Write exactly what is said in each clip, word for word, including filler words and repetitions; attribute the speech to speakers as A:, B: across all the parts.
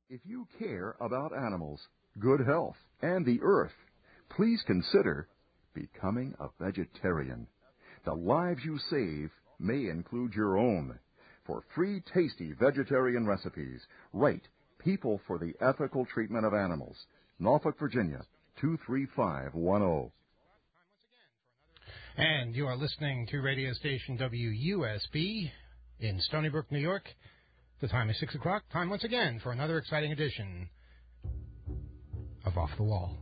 A: If you care about animals, good health, and the earth, please consider becoming a vegetarian. The lives you save may include your own. For free, tasty vegetarian recipes, write People for the Ethical Treatment of Animals, Norfolk, Virginia, two three five one zero.
B: And you are listening to radio station W U S B in Stony Brook, New York. The time is six o'clock. Time once again for another exciting edition of Off the Wall.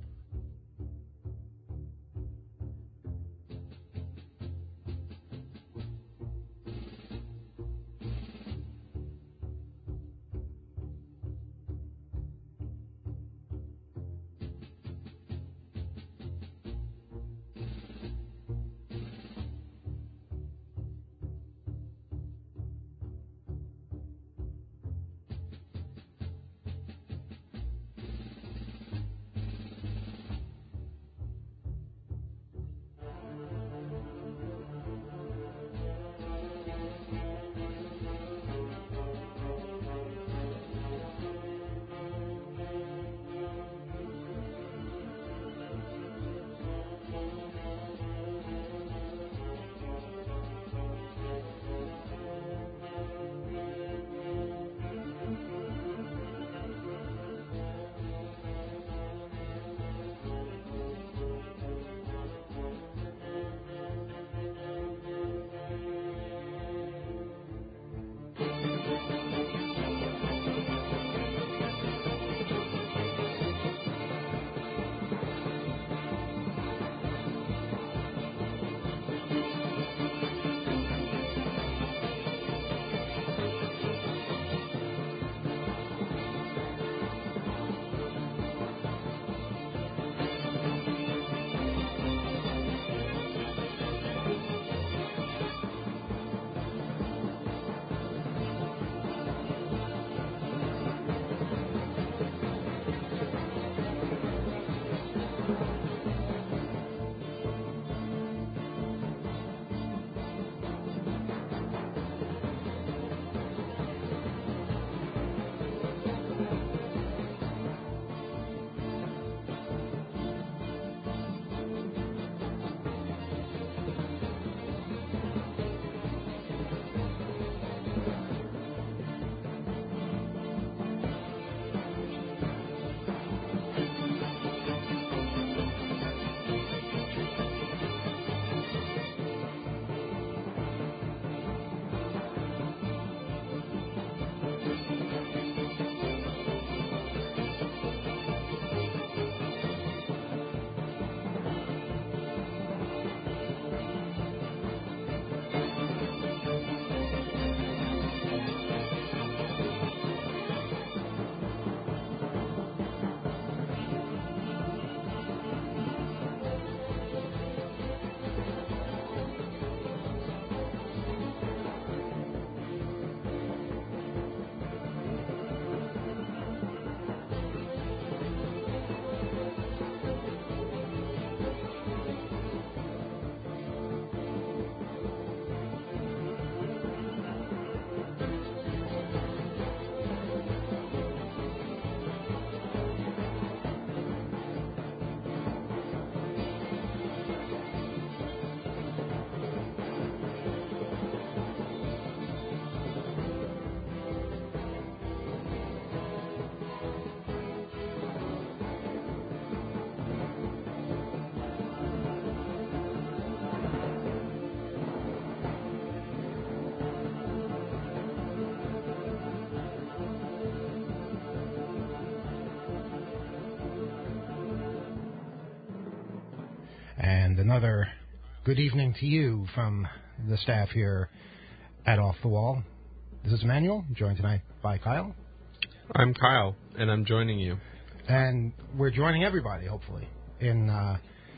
B: And another good evening to you from the staff here at Off the Wall. This is Emmanuel, joined tonight by Kyle.
C: I'm Kyle, and I'm joining you.
B: And we're joining everybody, hopefully, in uh,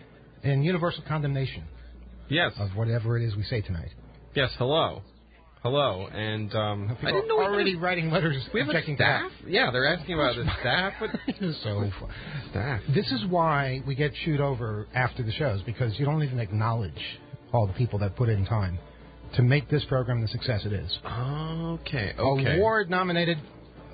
B: in universal condemnation.
C: Yes.
B: Of whatever it is we say tonight.
C: Yes, hello. Hello, and um,
B: People
C: I didn't know
B: already
C: we have,
B: writing letters.
C: We have a staff? Yeah, they're asking about the staff. But
B: so
C: staff.
B: This is why we get chewed over after the shows, because you don't even acknowledge all the people that put in time to make this program the success it is.
C: Okay, okay.
B: Award-nominated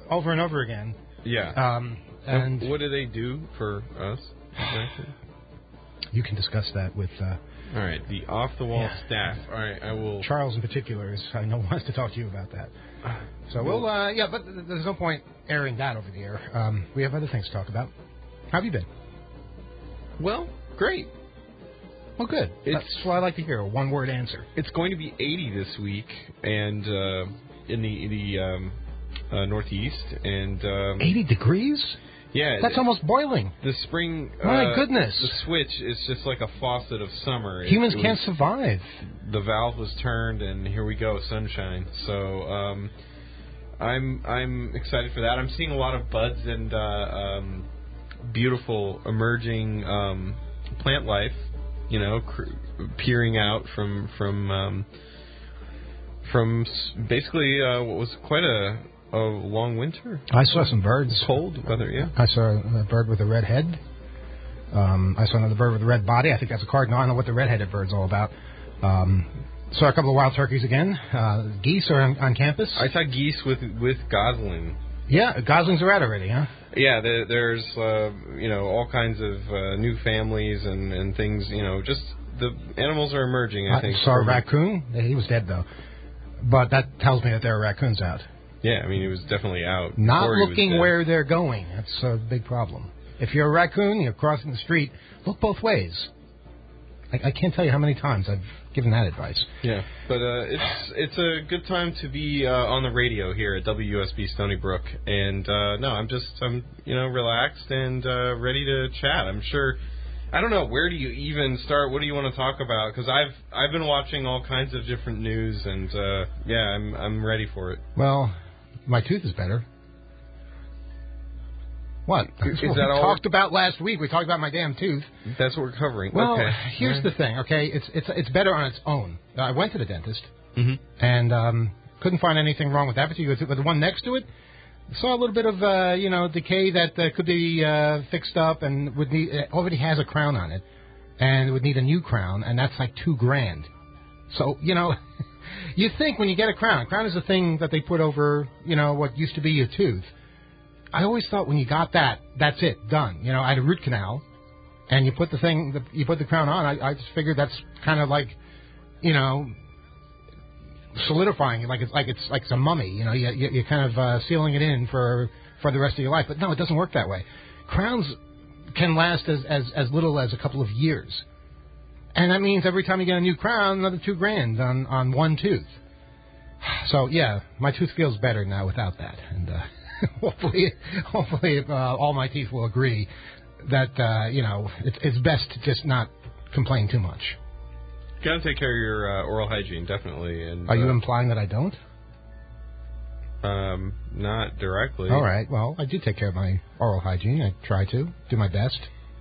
B: over and over again.
C: Yeah.
B: Um, and
C: what do they do for us? Exactly?
B: You can discuss that with... Uh,
C: All right, the off-the-wall
B: yeah.
C: staff. All right, I will...
B: Charles in particular is, I know, wants to talk to you about that. So we'll, uh, yeah, but there's no point airing that over the air. Um, we have other things to talk about. How have you been?
C: Well, great.
B: Well, good.
C: It's,
B: That's what I like to hear, a one-word answer.
C: It's going to be eighty this week, and uh, in the, the um, uh, Northeast. and um,
B: eighty degrees?
C: Yeah.
B: That's almost boiling.
C: The spring...
B: My
C: uh,
B: goodness.
C: The switch is just like a faucet of summer.
B: Humans
C: it, it
B: can't
C: was,
B: survive.
C: The valve was turned, and here we go, sunshine. So um, I'm I'm excited for that. I'm seeing a lot of buds and uh, um, beautiful emerging um, plant life, you know, cr- peering out from, from, um, from basically uh, what was quite a... a long winter.
B: I saw some birds.
C: Cold weather, yeah.
B: I saw a bird with a red head. Um, I saw another bird with a red body. I think that's a cardinal. I don't know what the red-headed bird's all about. Um, saw a couple of wild turkeys again. Uh, geese are on, on campus.
C: I saw geese with with gosling.
B: Yeah, goslings are out already, huh?
C: Yeah, there, there's uh, you know all kinds of uh, new families and, and things. You know, just the animals are emerging. I, I think.
B: Saw a raccoon. He was dead though, but that tells me that there are raccoons out.
C: Yeah, I mean, it was definitely out.
B: Not looking where they're going. That's a big problem. If you're a raccoon, you're crossing the street, look both ways. I, I can't tell you how many times I've given that advice.
C: Yeah, but uh, it's it's a good time to be uh, on the radio here at W U S B Stony Brook. And, uh, no, I'm just, I'm, you know, relaxed and uh, ready to chat. I'm sure... I don't know, where do you even start? What do you want to talk about? Because I've I've been watching all kinds of different news, and, uh, yeah, I'm I'm ready for it.
B: Well... My tooth is better. What? That's
C: is
B: what
C: that
B: we
C: all
B: talked about last week. We talked about my damn tooth.
C: That's what we're covering.
B: Well,
C: okay.
B: here's
C: right.
B: the thing, okay? It's it's it's better on its own. Uh, I went to the dentist,
C: mm-hmm.
B: and um, couldn't find anything wrong with that particular tooth. But the one next to it, saw a little bit of, uh, you know, decay that uh, could be uh, fixed up and would need, it already has a crown on it, and would need a new crown, and that's like two grand. So, you know... You think when you get a crown, a crown is a thing that they put over, you know, what used to be your tooth. I always thought when you got that, that's it, done. You know, I had a root canal, and you put the thing, the, you put the crown on. I, I just figured that's kind of like, you know, solidifying it, like it's like it's like it's a mummy. You know, you, you, you're kind of uh, sealing it in for for the rest of your life. But no, it doesn't work that way. Crowns can last as as, as little as a couple of years. And that means every time you get a new crown, another two grand on, on one tooth. So, yeah, my tooth feels better now without that. And uh, hopefully, hopefully uh, all my teeth will agree that, uh, you know, it, it's best to just not complain too much.
C: You got to take care of your uh, oral hygiene, definitely. And
B: Are you
C: uh,
B: implying that I don't?
C: Um, not directly.
B: All right. Well, I do take care of my oral hygiene. I try to do my best.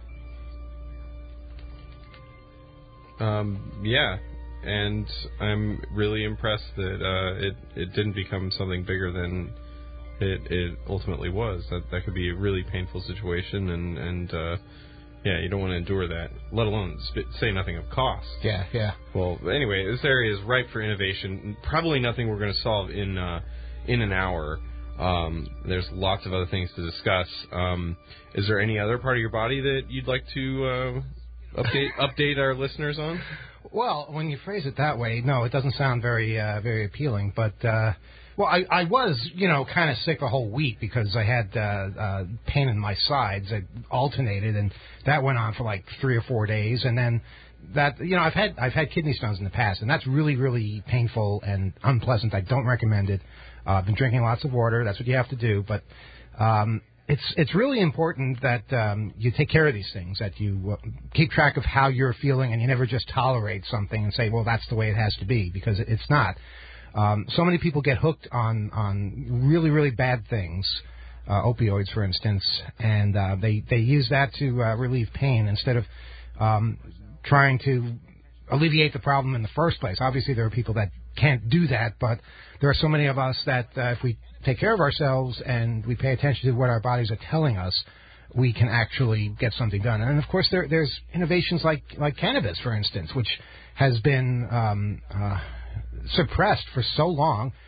C: Um, yeah, and I'm really impressed that uh, it it didn't become something bigger than it it ultimately was. That that could be a really painful situation, and and uh, yeah, you don't want to endure that. Let alone say nothing of cost.
B: Yeah, yeah.
C: Well, anyway, this area is ripe for innovation. Probably nothing we're going to solve in uh, in an hour. Um, there's lots of other things to discuss. Um, is there any other part of your body that you'd like to? Uh, Update update our listeners on?
B: Well, when you phrase it that way, no, it doesn't sound very uh, very appealing. But, uh, well, I, I was, you know, kind of sick a whole week because I had uh, uh, pain in my sides. I alternated, and that went on for like three or four days. And then that, you know, I've had I've had kidney stones in the past, and that's really, really painful and unpleasant. I don't recommend it. Uh, I've been drinking lots of water. That's what you have to do. But um It's it's really important that um, you take care of these things, that you uh, keep track of how you're feeling, and you never just tolerate something and say, well, that's the way it has to be, because it's not. Um, so many people get hooked on, on really, really bad things, uh, opioids, for instance, and uh, they, they use that to uh, relieve pain instead of um, trying to alleviate the problem in the first place. Obviously, there are people that can't do that, but there are so many of us that uh, if we take care of ourselves and we pay attention to what our bodies are telling us, we can actually get something done. And, of course, there, there's innovations like, like cannabis, for instance, which has been um, uh, suppressed for so long.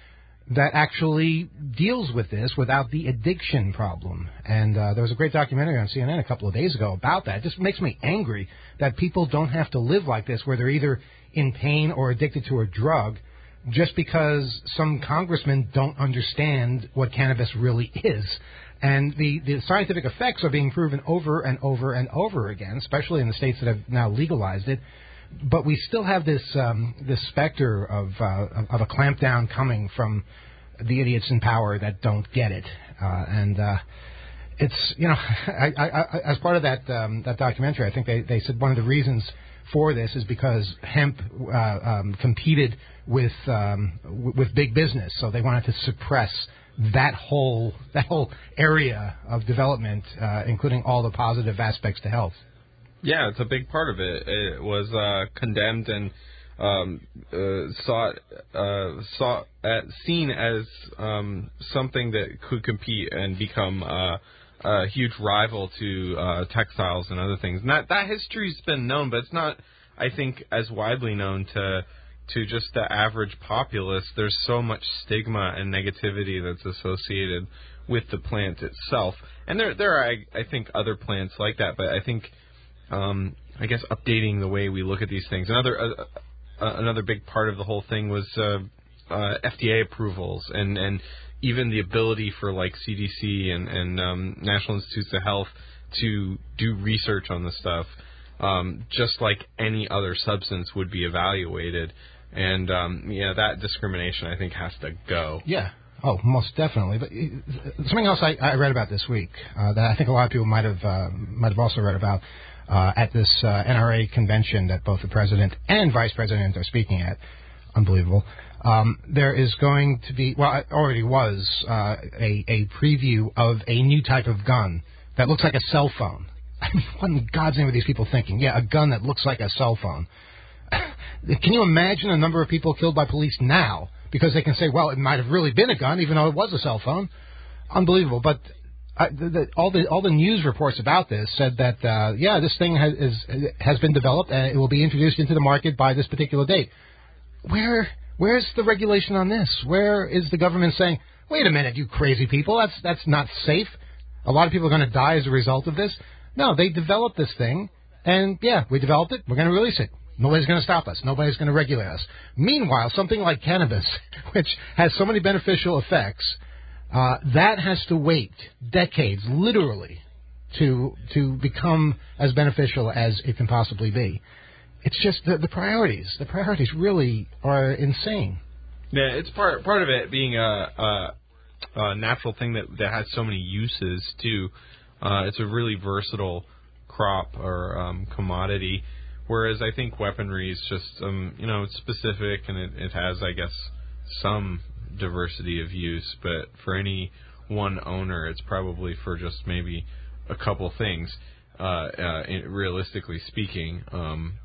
B: that actually deals with this without the addiction problem. And uh, there was a great documentary on C N N a couple of days ago about that. It just makes me angry that people don't have to live like this, where they're either in pain or addicted to a drug, just because some congressmen don't understand what cannabis really is. And the, the scientific effects are being proven over and over and over again, especially in the states that have now legalized it. But we still have this um, this specter of uh, of a clampdown coming from the idiots in power that don't get it, uh, and uh, it's you know I, I, I, as part of that um, that documentary, I think they, they said one of the reasons for this is because hemp uh, um, competed with um, w- with big business, so they wanted to suppress that whole that whole area of development, uh, including all the positive aspects to health.
C: Yeah, it's a big part of it. It was uh, condemned and um, uh, sought, uh, sought at, seen as um, something that could compete and become uh, a huge rival to uh, textiles and other things. And that, that history's been known, but it's not, I think, as widely known to to just the average populace. There's so much stigma and negativity that's associated with the plant itself. And there, there are, I, I think, other plants like that, but I think... Um, I guess updating the way we look at these things. Another uh, uh, another big part of the whole thing was uh, uh, F D A approvals and, and even the ability for like C D C and, and um, National Institutes of Health to do research on this stuff, um, just like any other substance would be evaluated. And um, yeah, that discrimination I think has to go.
B: Yeah. Oh, most definitely. But something else I, I read about this week uh, that I think a lot of people might have uh, might have also read about. Uh, at this uh, N R A convention that both the president and vice president are speaking at. Unbelievable. Um, there is going to be, well, it already was, uh, a, a preview of a new type of gun that looks like a cell phone. I mean, what in God's name are these people thinking? Yeah, a gun that looks like a cell phone. Can you imagine the number of people killed by police now because they can say, well, it might have really been a gun even though it was a cell phone? Unbelievable. But Uh, the, the, all the all the news reports about this said that uh, yeah, this thing has is, has been developed and it will be introduced into the market by this particular date. Where where's the regulation on this? Where is the government saying, wait a minute, you crazy people, that's that's not safe. A lot of people are going to die as a result of this. No, they developed this thing, and yeah, we developed it. We're going to release it. Nobody's going to stop us. Nobody's going to regulate us. Meanwhile, something like cannabis, which has so many beneficial effects. Uh, that has to wait decades, literally, to to become as beneficial as it can possibly be. It's just the, the priorities. The priorities really are insane.
C: Yeah, it's part part of it being a, a, a natural thing that, that has so many uses, too. Uh, it's a really versatile crop or um, commodity, whereas I think weaponry is just, um, you know, it's specific and it, it has, I guess, some diversity of use, but for any one owner, it's probably for just maybe a couple things, uh, uh, realistically speaking. Um,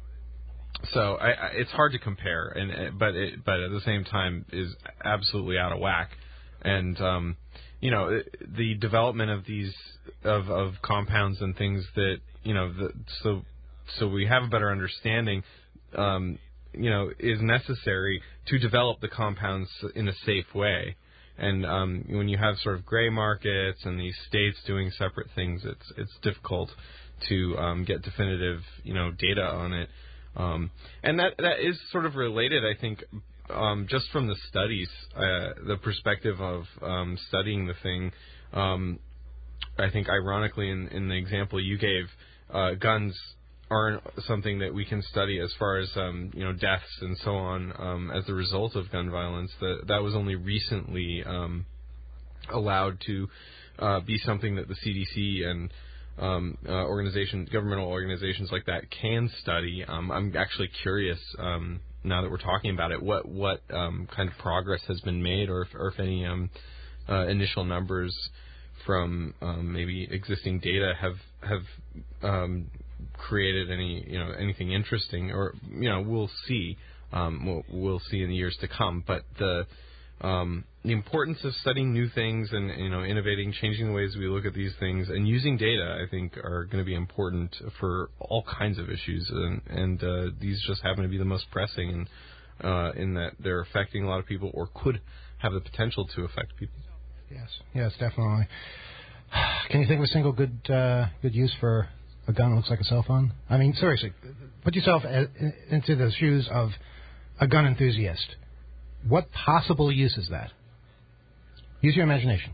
C: so I, I, it's hard to compare, and but it, but at the same time is absolutely out of whack. And um, you know, the development of these of, of compounds and things that you know, the, so so we have a better understanding. Um, you know, is necessary to develop the compounds in a safe way. And um, when you have sort of gray markets and these states doing separate things, it's it's difficult to um, get definitive, you know, data on it. Um, and that that is sort of related, I think, um, just from the studies, uh, the perspective of um, studying the thing. Um, I think, ironically, in, in the example you gave, uh, guns aren't something that we can study as far as um, you know, deaths and so on um, as a result of gun violence. That that was only recently um, allowed to uh, be something that the C D C and um, uh, organization, governmental organizations like that can study. Um, I'm actually curious um, now that we're talking about it, what what um, kind of progress has been made, or if, or if any um, uh, initial numbers from um, maybe existing data have have um, created any, you know, anything interesting, or, you know, we'll see. Um, we'll, we'll see in the years to come. But the um, the importance of studying new things and, you know, innovating, changing the ways we look at these things, and using data, I think, are going to be important for all kinds of issues. And, and uh, these just happen to be the most pressing, in, uh, in that they're affecting a lot of people, or could have the potential to affect people.
B: Yes, yes, definitely. Can you think of a single good uh, good use for a gun that looks like a cell phone? I mean, seriously, put yourself a, into the shoes of a gun enthusiast. What possible use is that? Use your imagination.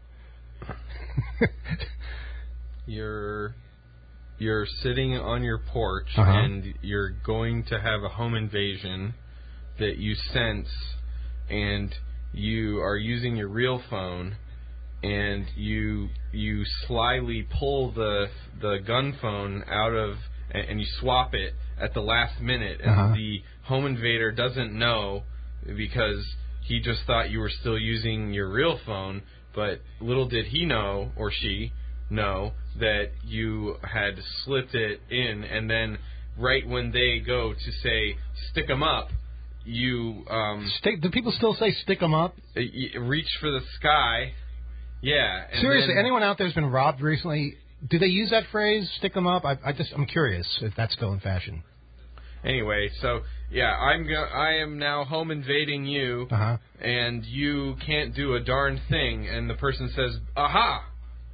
C: You're you're sitting on your porch
B: uh-huh.
C: and you're going to have a home invasion that you sense, and you are using your real phone, and you you slyly pull the the gun phone out of and, and you swap it at the last minute, and
B: uh-huh.
C: the home invader doesn't know because he just thought you were still using your real phone, but little did he know, or she know, that you had slipped it in, and then right when they go to say stick 'em up, you um,
B: stick. Do people still say stick 'em up?
C: Reach for the sky. Yeah. And
B: Seriously,
C: then,
B: anyone out there who's been robbed recently? Do they use that phrase, stick 'em up? I, I just I'm curious if that's still in fashion.
C: Anyway, so yeah, I'm go- I am now home invading you,
B: uh-huh.
C: and you can't do a darn thing, and the person says, "Aha!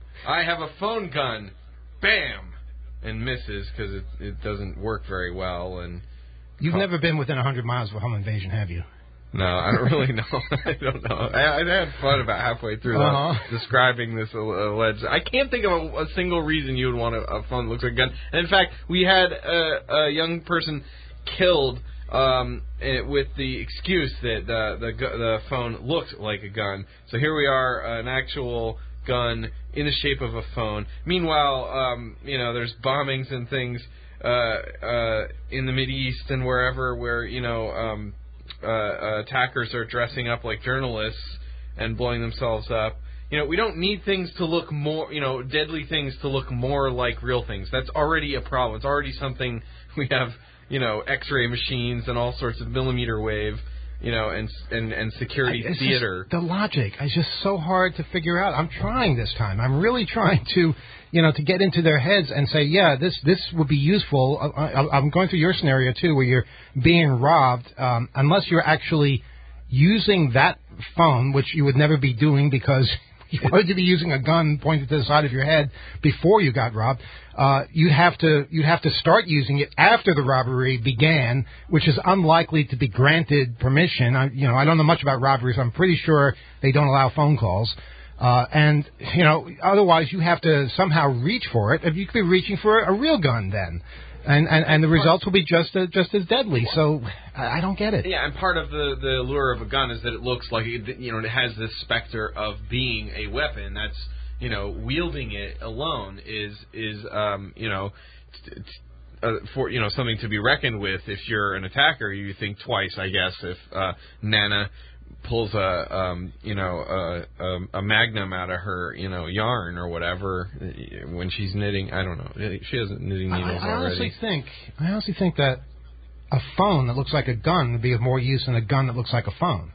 C: I have a phone gun," bam, and misses because it it doesn't work very well. And
B: you've never been within a hundred miles of a home invasion, have you?
C: No, I don't really know. I don't know. I, I had fun about halfway through
B: uh-huh.
C: that, describing this alleged. I can't think of a, a single reason you would want a, a phone that looks like a gun. And in fact, we had a, a young person killed um, with the excuse that the, the the phone looked like a gun. So here we are, an actual gun in the shape of a phone. Meanwhile, um, you know, there's bombings and things uh, uh, in the Mideast and wherever where, you know, um, uh, uh, attackers are dressing up like journalists and blowing themselves up. You know, we don't need things to look more, you know, deadly things to look more like real things. That's already a problem. It's already something we have, you know, X-ray machines and all sorts of millimeter wave, you know, and and, and security
B: it's
C: theater.
B: Just, the logic is just so hard to figure out. I'm trying this time. I'm really trying to, you know, to get into their heads and say, yeah, this this would be useful. I, I, I'm going through your scenario, too, where you're being robbed, um, unless you're actually using that phone, which you would never be doing because you wanted to be using a gun pointed to the side of your head before you got robbed. Uh, you'd have to you'd have to start using it after the robbery began, which is unlikely to be granted permission. I, you know, I don't know much about robberies. I'm pretty sure they don't allow phone calls. Uh, and you know, otherwise you have to somehow reach for it. If you could be reaching for a real gun then. And, and and the results will be just as, just as deadly. So I don't get it.
C: Yeah, and part of the, the allure of a gun is that it looks like it, you know, it has this specter of being a weapon. That's, you know, wielding it alone is is um, you know t- t- uh, for you know something to be reckoned with. If you're an attacker, you think twice, I guess. If uh, Nana pulls a um, you know a, a, a magnum out of her you know yarn or whatever when she's knitting. I don't know. She has knitting needles
B: I, I
C: already.
B: honestly think I honestly think that a phone that looks like a gun would be of more use than a gun that looks like a phone.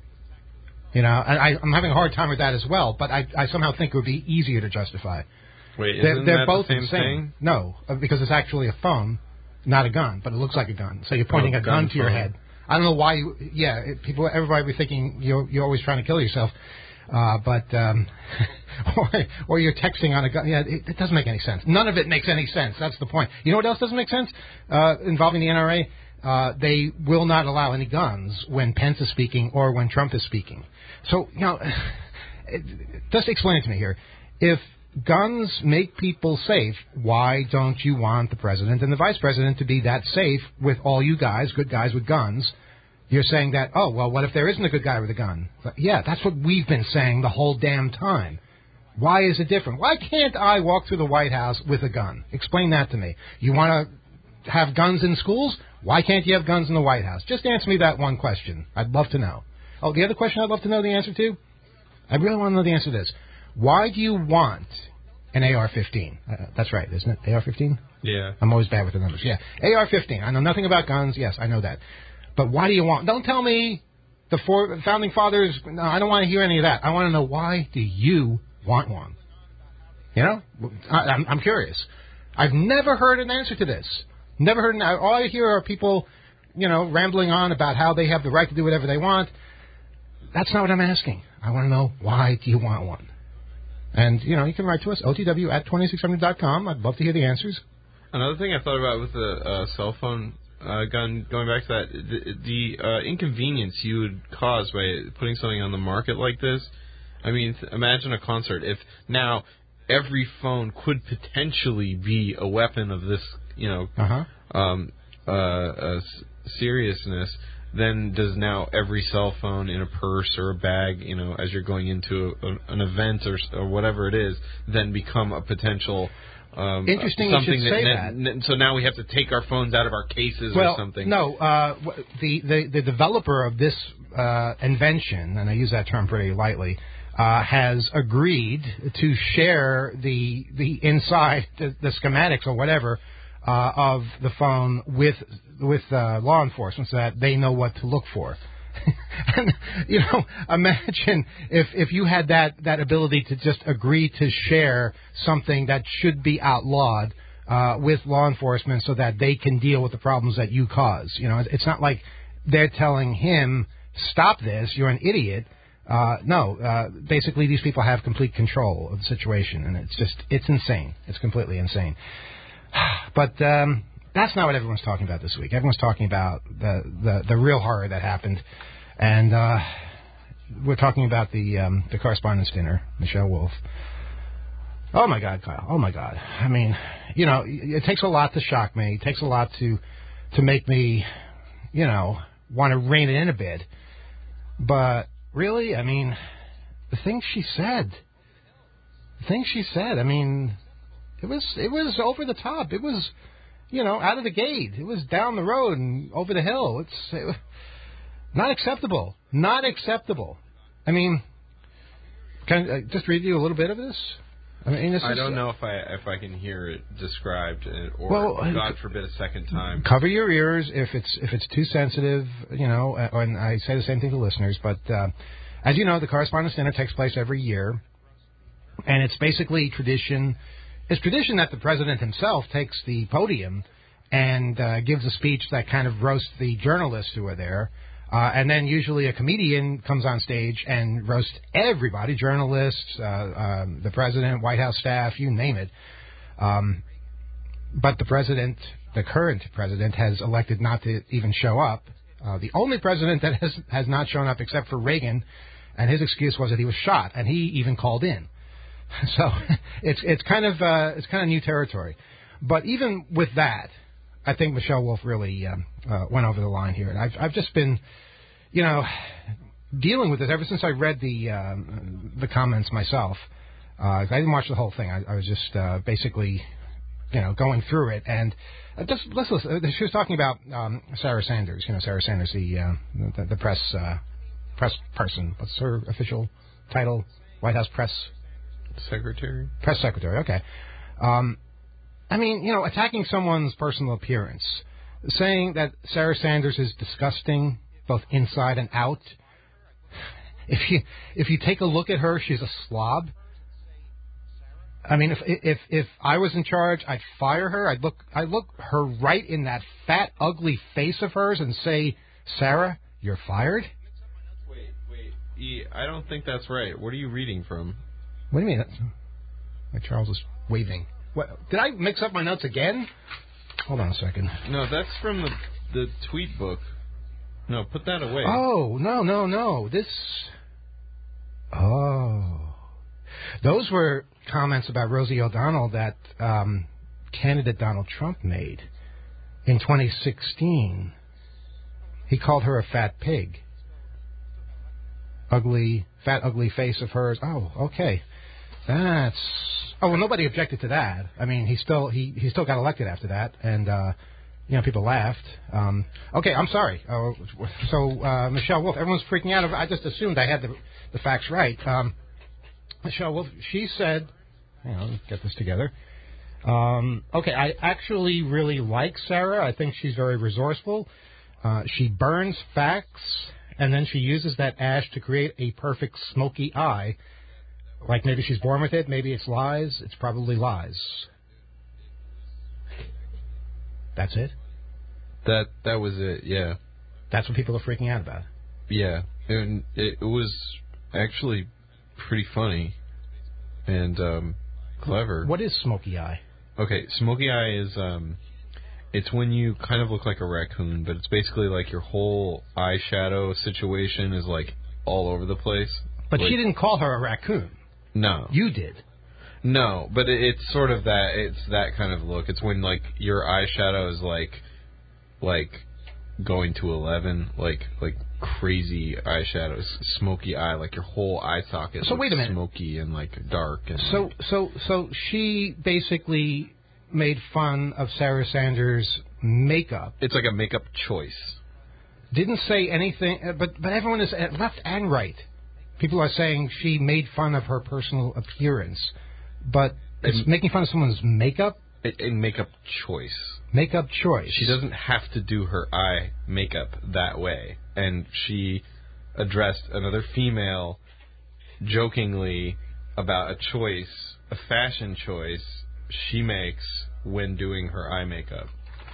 B: You know, I, I'm having a hard time with that as well. But I, I somehow think it would be easier to justify.
C: Wait, isn't
B: they're, they're
C: that
B: both
C: the same
B: insane.
C: thing?
B: No, because it's actually a phone, not a gun, but it looks like a gun. So you're pointing
C: oh,
B: a gun, gun to your
C: phone.
B: head. I don't know why you, yeah, it, people, everybody be thinking you're, you're always trying to kill yourself, uh, but, um, or, or you're texting on a gun. Yeah, it, it doesn't make any sense. None of it makes any sense. That's the point. You know what else doesn't make sense? Uh, involving the N R A, uh, they will not allow any guns when Pence is speaking or when Trump is speaking. So, you know, it, just explain it to me here. If guns make people safe, why don't you want the president and the vice president to be that safe with all you guys, good guys with guns? You're saying that, oh, well, what if there isn't a good guy with a gun? But yeah, that's what we've been saying the whole damn time. Why is it different? Why can't I walk through the White House with a gun? Explain that to me. You want to have guns in schools? Why can't you have guns in the White House? Just answer me that one question. I'd love to know. Oh, the other question I'd love to know the answer to? I really want to know the answer to this. Why do you want an A R fifteen? Uh, that's right, isn't it? A R fifteen?
C: Yeah.
B: I'm always bad with the numbers. Yeah. A R fifteen. I know nothing about guns. Yes, I know that. But why do you want... Don't tell me the four, founding fathers... No, I don't want to hear any of that. I want to know, why do you want one? You know? I, I'm, I'm curious. I've never heard an answer to this. Never heard an... All I hear are people, you know, rambling on about how they have the right to do whatever they want. that's not what I'm asking. I want to know, why do you want one? And, you know, you can write to us, O T W at twenty-six hundred dot com. I'd love to hear the answers.
C: Another thing I thought about with the uh, cell phone uh, gun, going back to that, the, the uh, inconvenience you would cause by putting something on the market like this. I mean, th- imagine a concert. If now every phone could potentially be a weapon of this, you know,
B: uh-huh.
C: um, uh, uh, seriousness, then does now every cell phone in a purse or a bag, you know, as you're going into a, a, an event or, or whatever it is, then become a potential... Um,
B: Interesting
C: something
B: you should
C: that,
B: say
C: that, that. So now we have to take our phones out of our cases
B: well,
C: or something.
B: No, uh, the, the, the developer of this uh, invention, and I use that term pretty lightly, uh, has agreed to share the the inside, the, the schematics or whatever, uh, of the phone with with uh, law enforcement so that they know what to look for. And, you know, imagine if, if you had that, that ability to just agree to share something that should be outlawed uh, with law enforcement so that they can deal with the problems that you cause. You know, it's not like they're telling him, stop this, you're an idiot. Uh, no, uh, basically these people have complete control of the situation, and it's just, it's insane. It's completely insane. But um, that's not what everyone's talking about this week. Everyone's talking about the, the, the real horror that happened. And uh, we're talking about the um, the correspondence dinner, Michelle Wolf. Oh, my God, Kyle. Oh, my God. I mean, you know, it takes a lot to shock me. It takes a lot to to make me, you know, want to rein it in a bit. But really, I mean, the things she said, the things she said, I mean, it was it was over the top. It was, you know, out of the gate. It was down the road and over the hill. It's... It, Not acceptable. Not acceptable. I mean, can I just read you a little bit of this? I mean, this
C: I
B: is,
C: don't know if I if I can hear it described, or
B: well,
C: God forbid a second time.
B: Cover your ears if it's if it's too sensitive. You know, and I say the same thing to listeners. But uh, as you know, the Correspondence Dinner takes place every year, and it's basically tradition. It's tradition that the president himself takes the podium and uh, gives a speech that kind of roasts the journalists who are there. Uh, and then usually a comedian comes on stage and roasts everybody, journalists, uh, um, the president, White House staff, you name it. Um, but the president, the current president, has elected not to even show up. Uh, the only president that has, has not shown up except for Reagan, and his excuse was that he was shot, and he even called in. So it's it's kind of uh, it's kind of new territory. But even with that, I think Michelle Wolf really um, uh, went over the line here. And I've, I've just been, you know, dealing with this ever since I read the um, the comments myself. Uh, I didn't watch the whole thing. I, I was just uh, basically, you know, going through it. And uh, just let's listen. She was talking about um, Sarah Sanders. You know, Sarah Sanders, the uh, the, the press uh, press person. What's her official title? White House press
C: secretary.
B: Press secretary. Okay. Um, I mean, you know, attacking someone's personal appearance, saying that Sarah Sanders is disgusting, both inside and out. If you if you take a look at her, she's a slob. I mean, if if if I was in charge, I'd fire her. I'd look I'd look her right in that fat, ugly face of hers and say, "Sarah, you're fired."
C: Wait, wait, e, I don't think that's right. What are you reading from?
B: What do you mean? Like Charles is waving. What, did I mix up my notes again? Hold on a second.
C: No, that's from the the tweet book. No, put that away.
B: Oh, no, no, no. This... Oh. Those were comments about Rosie O'Donnell that um, candidate Donald Trump made in twenty sixteen. He called her a fat pig. Ugly, fat, ugly face of hers. Oh, okay. That's... Oh, well, nobody objected to that. I mean, he still he, he still got elected after that, and, uh, you know, people laughed. Um, okay, I'm sorry. Uh, so, uh, Michelle Wolf, everyone's freaking out. I just assumed I had the, the facts right. Um, Michelle Wolf, she said... Hang on, let's get this together. Um, okay, I actually really like Sarah. I think she's very resourceful. Uh, she burns facts, and then she uses that ash to create a perfect smoky eye. Like maybe she's born with it, maybe it's lies. It's probably lies. That's it?
C: That that was it, yeah.
B: That's what people are freaking out about.
C: Yeah, and it, it was actually pretty funny and um, clever.
B: What is smoky eye?
C: Okay, smoky eye is um, it's when you kind of look like a raccoon, but it's basically like your whole eyeshadow situation is like all over the place.
B: But
C: like,
B: she didn't call her a raccoon.
C: No,
B: you did.
C: No, but it, it's sort of that. It's that kind of look. It's when like your eyeshadow is like, like going to eleven, like like crazy eyeshadows, smoky eye, like your whole eye socket.
B: So wait a minute.
C: Smoky and like dark. And
B: so
C: like,
B: so so she basically made fun of Sarah Sanders' makeup.
C: It's like a makeup choice.
B: Didn't say anything, but but everyone is left and right. People are saying she made fun of her personal appearance, but it's and, making fun of someone's makeup.
C: A, a makeup choice.
B: Makeup choice.
C: She doesn't have to do her eye makeup that way, and she addressed another female jokingly about a choice, a fashion choice she makes when doing her eye makeup.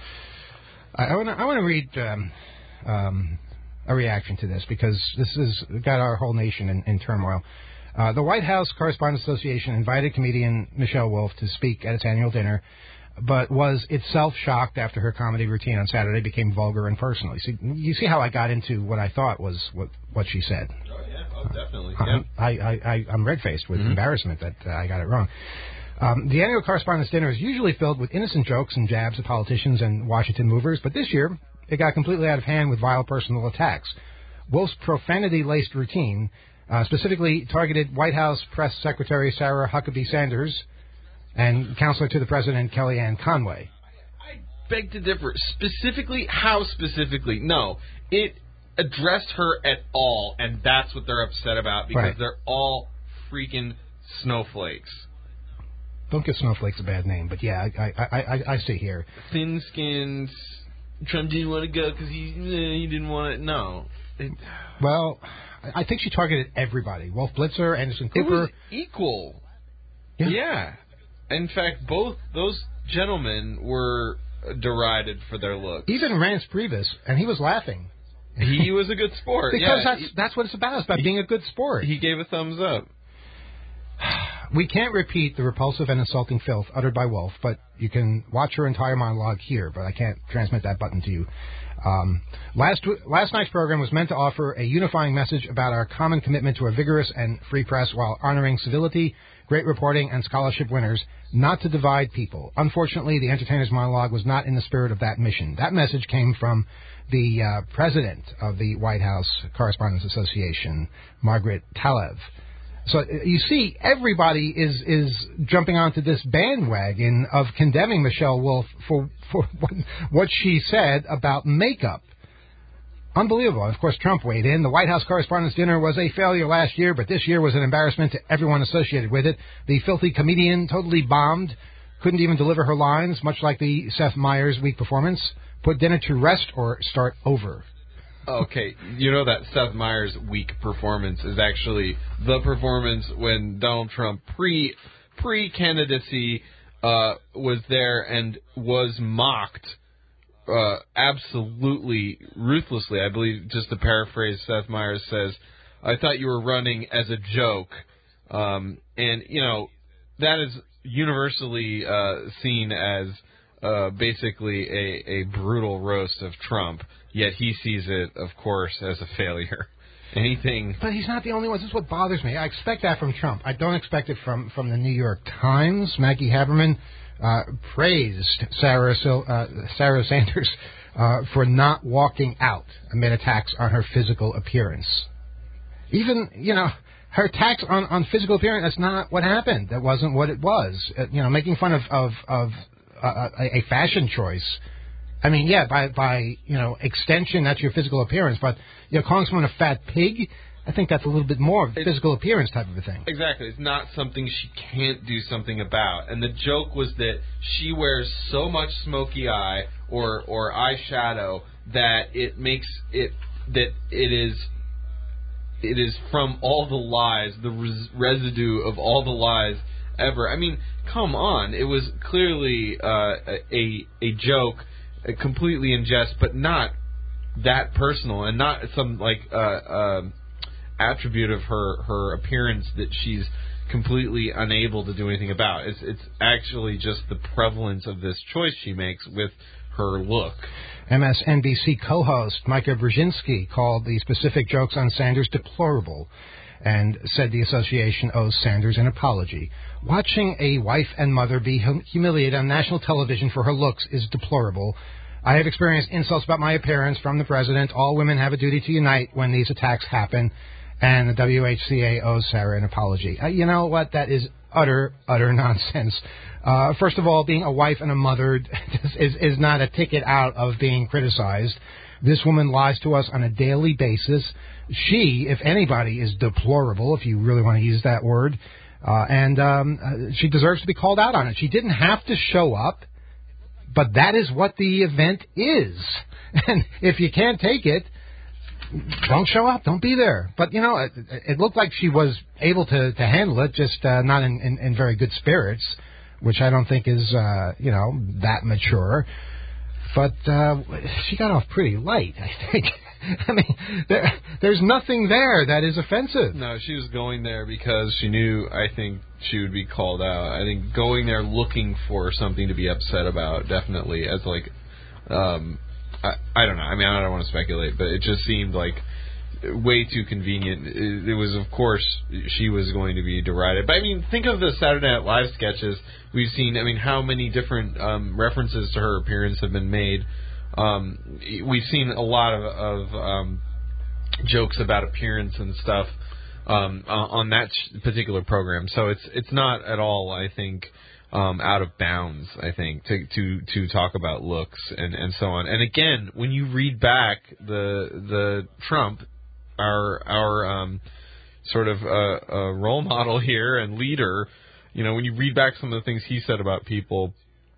B: I want to. I want to read. Um, um, a reaction to this, because this has got our whole nation in, in turmoil. Uh, the White House Correspondents Association invited comedian Michelle Wolf to speak at its annual dinner, but was itself shocked after her comedy routine on Saturday became vulgar and personal. See, you see how I got into what I thought was what, what she said.
C: Oh, yeah. Oh, definitely.
B: Uh,
C: yeah.
B: I, I, I, I'm red-faced with
C: mm-hmm.
B: embarrassment that uh, I got it wrong. Um, the annual Correspondents' Dinner is usually filled with innocent jokes and jabs at politicians and Washington movers, but this year it got completely out of hand with vile personal attacks. Wolf's profanity-laced routine uh, specifically targeted White House Press Secretary Sarah Huckabee Sanders and Counselor to the President Kellyanne Conway.
C: I beg to differ. Specifically, how specifically? No, it addressed her at all, and that's what they're upset about, because
B: right.
C: they're all freaking snowflakes.
B: Don't give snowflakes a bad name, but yeah, I I I, I see here.
C: Thin-skinned. Trump didn't want to go because he he didn't want it. No. It,
B: well, I think she targeted everybody. Wolf Blitzer, Anderson Cooper.
C: It was equal.
B: Yeah.
C: yeah. In fact, both those gentlemen were derided for their looks.
B: Even Rance Priebus, and he was laughing.
C: He was a good sport.
B: because
C: yeah,
B: that's
C: he,
B: that's what it's about. It's about
C: he,
B: being a good sport.
C: He gave a thumbs up.
B: We can't repeat the repulsive and insulting filth uttered by Wolf, but you can watch her entire monologue here, but I can't transmit that button to you. Um, last last night's program was meant to offer a unifying message about our common commitment to a vigorous and free press while honoring civility, great reporting, and scholarship winners, not to divide people. Unfortunately, the entertainer's monologue was not in the spirit of that mission. That message came from the uh, president of the White House Correspondents Association, Margaret Talev. So you see, everybody is is jumping onto this bandwagon of condemning Michelle Wolf for for what, what she said about makeup. Unbelievable. Of course, Trump weighed in. The White House Correspondents' Dinner was a failure last year, but this year was an embarrassment to everyone associated with it. The filthy comedian totally bombed, couldn't even deliver her lines, much like the Seth Meyers weak performance. Put dinner to rest or start over.
C: Okay, you know that Seth Meyers' weak performance is actually the performance when Donald Trump pre pre candidacy uh, was there and was mocked uh, absolutely ruthlessly. I believe, just to paraphrase, Seth Meyers says, "I thought you were running as a joke," um, and you know that is universally uh, seen as uh, basically a, a brutal roast of Trump. Yet he sees it, of course, as a failure. Anything.
B: But he's not the only one. This is what bothers me. I expect that from Trump. I don't expect it from, from the New York Times. Maggie Haberman uh, praised Sarah, uh, Sarah Sanders uh, for not walking out amid attacks on her physical appearance. Even, you know, her attacks on, on physical appearance, that's not what happened. That wasn't what it was. Uh, you know, making fun of, of, of uh, a, a fashion choice. I mean, yeah, by, by, you know, extension, that's your physical appearance. But, you know, calling someone a fat pig, I think that's a little bit more of a physical appearance type of a thing.
C: Exactly. It's not something she can't do something about. And the joke was that she wears so much smoky eye or, or eyeshadow that it makes it, that it is, it is from all the lies, the res- residue of all the lies ever. I mean, come on. It was clearly uh, a, a joke. Completely in jest, but not that personal and not some like uh, uh, attribute of her her appearance that she's completely unable to do anything about. It's it's actually just the prevalence of this choice she makes with her look.
B: M S N B C co-host Micah Brzezinski called the specific jokes on Sanders deplorable and said the association owes Sanders an apology. Watching a wife and mother be hum- humiliated on national television for her looks is deplorable. I have experienced insults about my appearance from the president. All women have a duty to unite when these attacks happen, and the W H C A owes Sarah an apology. Uh, you know what? That is utter, utter nonsense. Uh, first of all, being a wife and a mother is, is not a ticket out of being criticized. This woman lies to us on a daily basis. She, if anybody, is deplorable, if you really want to use that word, uh, and um, uh, she deserves to be called out on it. She didn't have to show up, but that is what the event is. And if you can't take it, don't show up. Don't be there. But, you know, it, it looked like she was able to, to handle it, just uh, not in, in, in very good spirits, which I don't think is, uh, you know, that mature. But uh, she got off pretty light, I think. I mean, there, there's nothing there that is offensive.
C: No, she was going there because she knew, I think, she would be called out. I think going there looking for something to be upset about, definitely, as like, um, I, I don't know. I mean, I don't want to speculate, but it just seemed like way too convenient. It, it was, of course, she was going to be derided. But, I mean, think of the Saturday Night Live sketches we've seen. I mean, how many different um, references to her appearance have been made. Um, we've seen a lot of, of um, jokes about appearance and stuff um, on that particular program. So it's it's not at all, I think, um, out of bounds, I think, to, to, to talk about looks and, and so on. And again, when you read back the the Trump, our our um, sort of uh, uh, role model here and leader, you know, when you read back some of the things he said about people,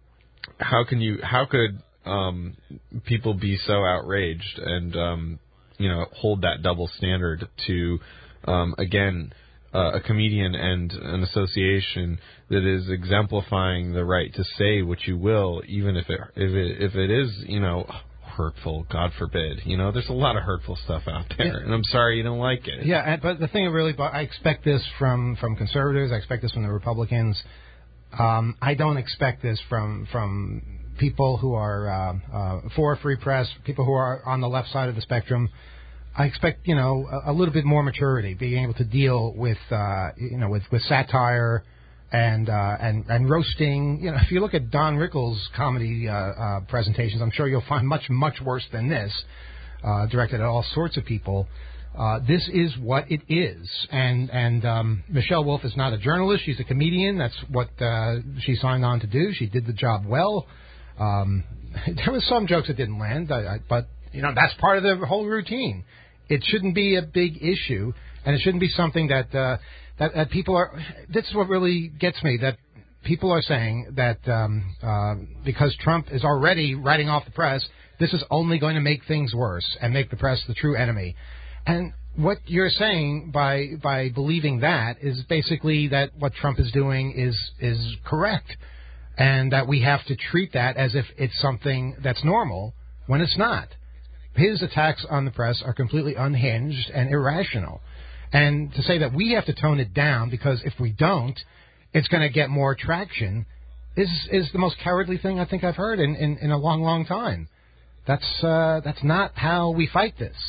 C: how can you how could um, people be so outraged and um, you know, hold that double standard to um, again uh, a comedian and an association that is exemplifying the right to say what you will, even if it if it if it is, you know, hurtful, God forbid. You know, there's a lot of hurtful stuff out there, yeah. And I'm sorry you don't like it.
B: Yeah, and, but the thing that really, I expect this from, from conservatives. I expect this from the Republicans. Um, I don't expect this from from people who are uh, uh, for free press, people who are on the left side of the spectrum. I expect, you know, a, a little bit more maturity, being able to deal with, uh, you know, with, with satire and uh, and and roasting. You know, if you look at Don Rickles' comedy uh, uh, presentations, I'm sure you'll find much much worse than this, uh, directed at all sorts of people. Uh, this is what it is, and and um, Michelle Wolf is not a journalist; she's a comedian. That's what uh, she signed on to do. She did the job well. Um, there was some jokes that didn't land, I, I, but you know that's part of the whole routine. It shouldn't be a big issue, and it shouldn't be something that. Uh, That, that people are. This is what really gets me. That people are saying that um, uh, because Trump is already writing off the press, this is only going to make things worse and make the press the true enemy. And what you're saying by by believing that is basically that what Trump is doing is is correct, and that we have to treat that as if it's something that's normal when it's not. His attacks on the press are completely unhinged and irrational. And to say that we have to tone it down because if we don't, it's going to get more traction is is the most cowardly thing I think I've heard in, in, in a long, long time. That's uh, that's not how we fight this.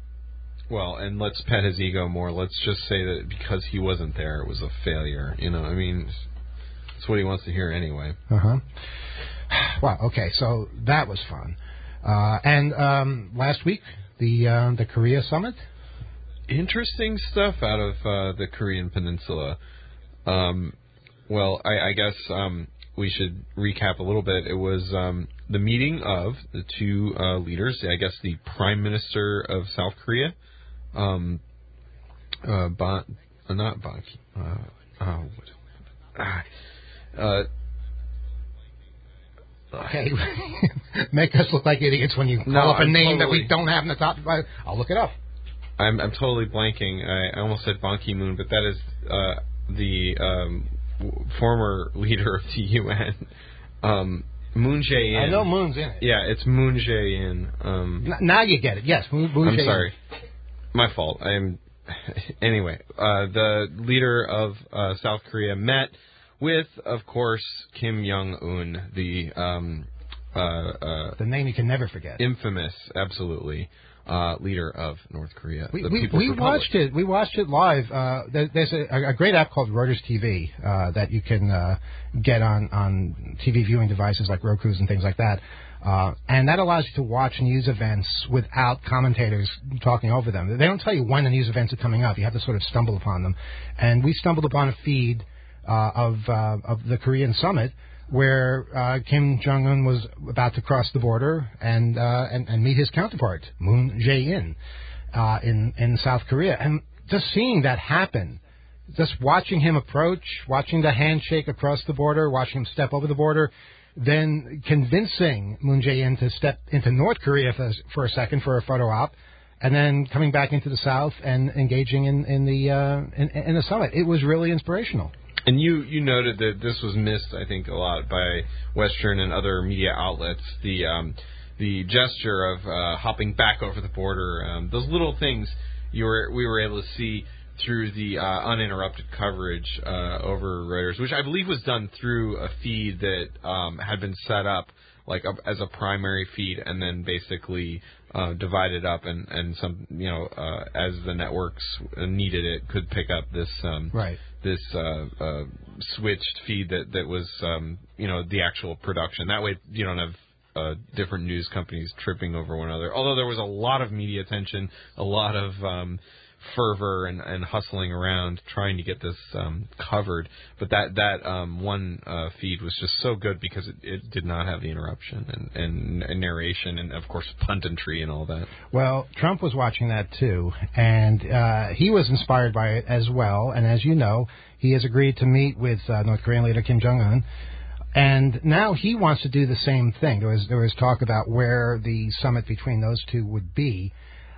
C: Well, and let's pet his ego more. Let's just say that because he wasn't there, it was a failure. You know, I mean, that's what he wants to hear anyway.
B: Uh-huh. Wow, okay, so that was fun. Uh, and um, last week, the uh, the Korea Summit?
C: Interesting stuff out of uh, the Korean Peninsula. Um, well, I, I guess um, we should recap a little bit. It was um, the meeting of the two uh, leaders, I guess the Prime Minister of South Korea, um, uh, Ban, uh, not Ban, uh, uh, what, uh,
B: Hey, make us look like idiots when you call
C: no,
B: up a
C: I'm
B: name
C: totally,
B: that we don't have in the top. I'll look it up.
C: I'm I'm totally blanking. I, I almost said Ban Ki-moon, but that is uh, the um, w- former leader of the U N. Um, Moon Jae-in.
B: I know Moon's in it.
C: Yeah, it's Moon Jae-in. Um,
B: N- now you get it. Yes, Moon, Moon
C: I'm
B: Jae-in.
C: sorry. My fault. I am. Anyway, uh, the leader of uh, South Korea met with, of course, Kim Jong-un, the um, uh, uh,
B: the name you can never forget.
C: Infamous, absolutely, uh, leader of North Korea.
B: We,
C: the
B: we,
C: People's
B: we
C: Republic.
B: watched it. We watched it live. Uh, there, there's a, a great app called Reuters T V uh, that you can uh, get on, on T V viewing devices like Roku's and things like that. Uh, and that allows you to watch news events without commentators talking over them. They don't tell you when the news events are coming up. You have to sort of stumble upon them. And we stumbled upon a feed uh, of uh, of the Korean summit where uh, Kim Jong-un was about to cross the border and uh, and, and meet his counterpart, Moon Jae-in, uh, in in South Korea. And just seeing that happen, just watching him approach, watching the handshake across the border, watching him step over the border, then convincing Moon Jae-in to step into North Korea for, for a second for a photo op, and then coming back into the South and engaging in, in the uh, in, in the summit. It was really inspirational.
C: And you, you noted that this was missed, I think, a lot by Western and other media outlets. The um, the gesture of uh, hopping back over the border, um, those little things you were we were able to see through the uh, uninterrupted coverage uh, over Reuters, which I believe was done through a feed that um, had been set up like a, as a primary feed, and then basically uh, divided up, and, and some you know uh, as the networks needed it could pick up this um,
B: right.
C: this uh, uh, switched feed that that was um, you know the actual production. That way you don't have uh, different news companies tripping over one another. Although there was a lot of media attention, a lot of um, fervor and, and hustling around trying to get this um, covered, but that that um, one uh, feed was just so good because it, it did not have the interruption and, and, and narration and of course punditry and all that.
B: Well, Trump was watching that too, and uh, he was inspired by it as well. And as you know, he has agreed to meet with uh, North Korean leader Kim Jong-un. And now he wants to do the same thing. There was there was talk about where the summit between those two would be.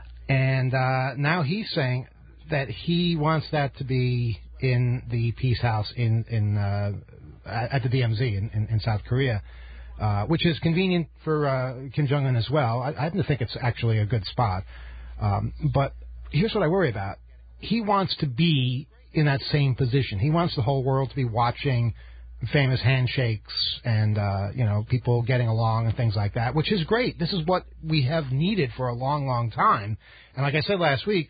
B: And uh, now he's saying that he wants that to be in the Peace House in in uh, at the D M Z in, in, in South Korea, uh, which is convenient for uh, Kim Jong-un as well. I, I happen to think it's actually a good spot. Um, but here's what I worry about. He wants to be in that same position. He wants the whole world to be watching famous handshakes and, uh, you know, people getting along and things like that, which is great. This is what we have needed for a long, long time. And like I said last week,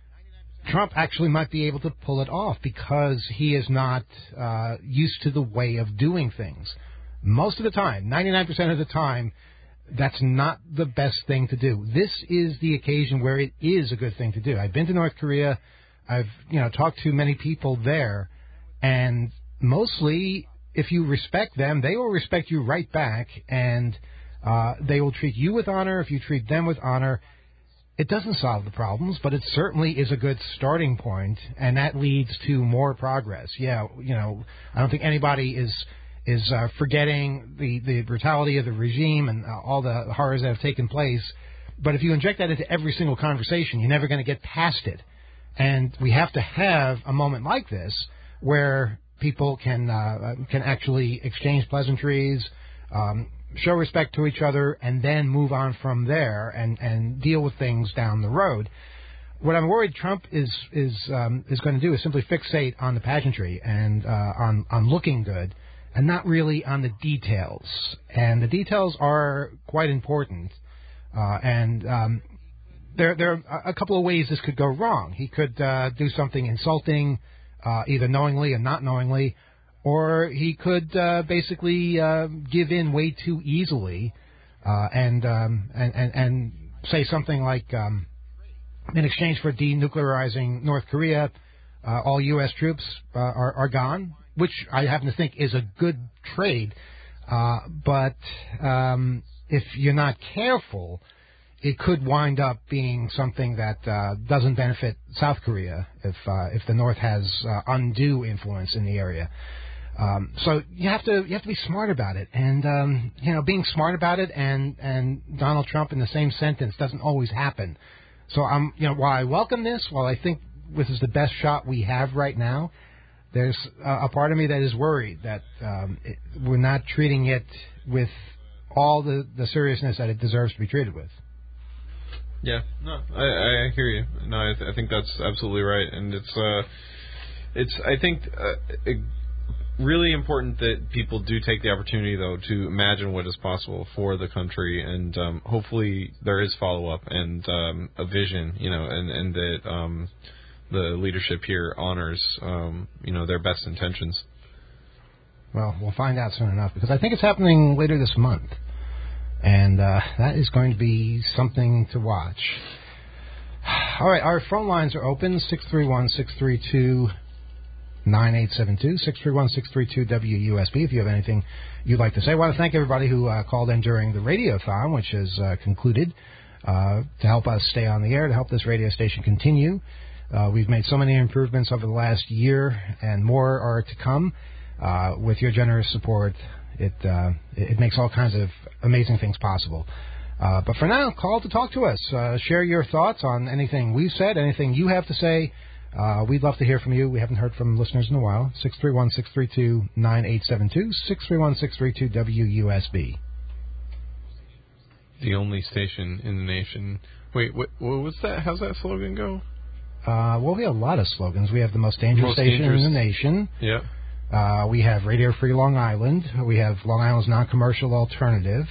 B: Trump actually might be able to pull it off because he is not uh, used to the way of doing things. Most of the time, ninety-nine percent of the time, that's not the best thing to do. This is the occasion where it is a good thing to do. I've been to North Korea. I've, you know, talked to many people there, and mostly, if you respect them, they will respect you right back, and uh, they will treat you with honor if you treat them with honor. It doesn't solve the problems, but it certainly is a good starting point, and that leads to more progress. Yeah, you know, I don't think anybody is is uh, forgetting the, the brutality of the regime and uh, all the horrors that have taken place, but if you inject that into every single conversation, you're never going to get past it. And we have to have a moment like this where people can uh, can actually exchange pleasantries, um, show respect to each other, and then move on from there and, and deal with things down the road. What I'm worried Trump is is um, is going to do is simply fixate on the pageantry and uh, on on looking good, and not really on the details. And the details are quite important. Uh, and um, there there are a couple of ways this could go wrong. He could uh, do something insulting, Uh, either knowingly or not knowingly, or he could uh, basically uh, give in way too easily uh, and, um, and and and say something like, um, in exchange for denuclearizing North Korea, uh, all U S troops uh, are, are gone, which I happen to think is a good trade. Uh, but um, if you're not careful, it could wind up being something that uh, doesn't benefit South Korea if uh, if the North has uh, undue influence in the area. Um, so you have to you have to be smart about it, and um, you know, being smart about it and and Donald Trump in the same sentence doesn't always happen. So I'm you know while I welcome this, while I think this is the best shot we have right now, there's a, a part of me that is worried that um, it, we're not treating it with all the, the seriousness that it deserves to be treated with.
C: Yeah, no, I, I hear you. No, I, th- I think that's absolutely right, and it's uh, it's I think uh, it, really important that people do take the opportunity, though, to imagine what is possible for the country, and um, hopefully there is follow-up and um, a vision, you know, and, and that um, the leadership here honors, um, you know, their best intentions.
B: Well, we'll find out soon enough, because I think it's happening later this month, and uh, that is going to be something to watch. All right, our phone lines are open, six three one, six three two, nine eight seven two, six three one, six three two, W U S B, if you have anything you'd like to say. I want to thank everybody who uh, called in during the radiothon, which has uh, concluded, uh, to help us stay on the air, to help this radio station continue. Uh, we've made so many improvements over the last year, and more are to come. Uh, with your generous support, it, uh, it makes all kinds of amazing things possible. Uh, but for now, call to talk to us. Uh, share your thoughts on anything we've said, anything you have to say. Uh, we'd love to hear from you. We haven't heard from listeners in a while. six three one, six three two, nine eight seven two, six three one, six three two, W U S B.
C: The only station in the nation. Wait, what, what's that? How's that slogan go?
B: Uh, well, we have a lot of slogans. We have the most dangerous
C: most
B: station
C: dangerous.
B: in the nation.
C: Yeah.
B: Uh, we have Radio Free Long Island. We have Long Island's non-commercial alternative.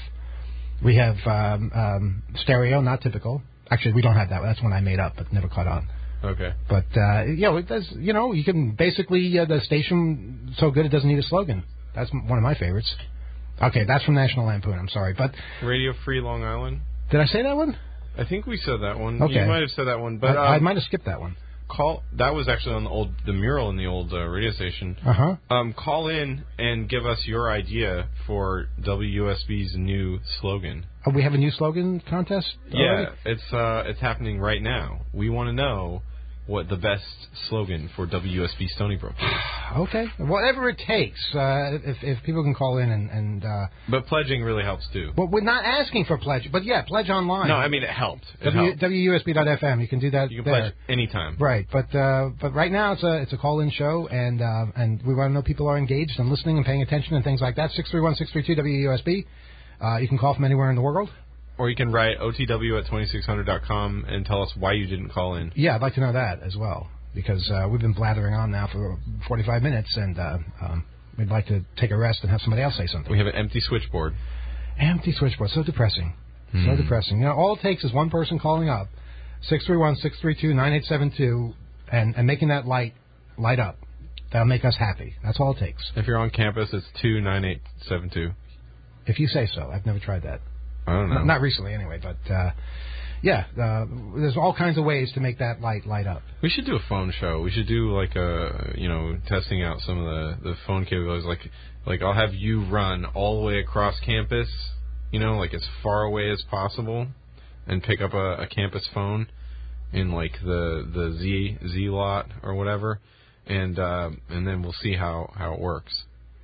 B: We have um, um, stereo, not typical. Actually, we don't have that. That's one I made up, but never caught on.
C: Okay.
B: But, uh, you know, it does, you know, you can basically, uh, the station so good it doesn't need a slogan. That's one of my favorites. Okay, that's from National Lampoon. I'm sorry. But
C: Radio Free Long Island?
B: Did I say that one?
C: I think we said that one.
B: Okay.
C: You might have said that one. But
B: I, I
C: um,
B: might have skipped that one.
C: Call. That was actually on the old the mural in the old uh, radio station.
B: Uh-huh.
C: Um, call in and give us your idea for W U S B's new slogan.
B: Oh, we have a new slogan contest already?
C: Yeah, it's uh, it's happening right now. We want to know what the best slogan for W U S B Stony Brook is.
B: Okay. Whatever it takes. Uh, if, if people can call in and... and uh,
C: but pledging really helps, too.
B: Well, we're not asking for pledge. But, yeah, pledge online.
C: No, I mean, it helped. It
B: w,
C: helped.
B: W U S B dot F M. You can do that
C: You can
B: there.
C: pledge anytime.
B: Right. But uh, but right now it's a it's a call-in show, and uh, and we want to know people are engaged and listening and paying attention and things like that. six three one, six three two, W U S B. Uh, you can call from anywhere in the world.
C: Or you can write O T W at twenty-six hundred dot com and tell us why you didn't call in.
B: Yeah, I'd like to know that as well, because uh, we've been blathering on now for forty-five minutes, and uh, um, we'd like to take a rest and have somebody else say something.
C: We have an empty switchboard.
B: Empty switchboard. So depressing.
C: Hmm.
B: So depressing. You know, all it takes is one person calling up, six three one, six three two, nine eight seven two, and, and making that light light up. That'll make us happy. That's all it takes.
C: If you're on campus, it's two nine eight seven two.
B: If you say so. I've never tried that.
C: I don't know.
B: Not, not recently, anyway, but... Uh, Yeah, uh, there's all kinds of ways to make that light light up.
C: We should do a phone show. We should do like a, you know, testing out some of the, the phone capabilities. Like, like I'll have you run all the way across campus, you know, like as far away as possible, and pick up a, a campus phone in like the the Z Z lot or whatever, and uh, and then we'll see how, how it works.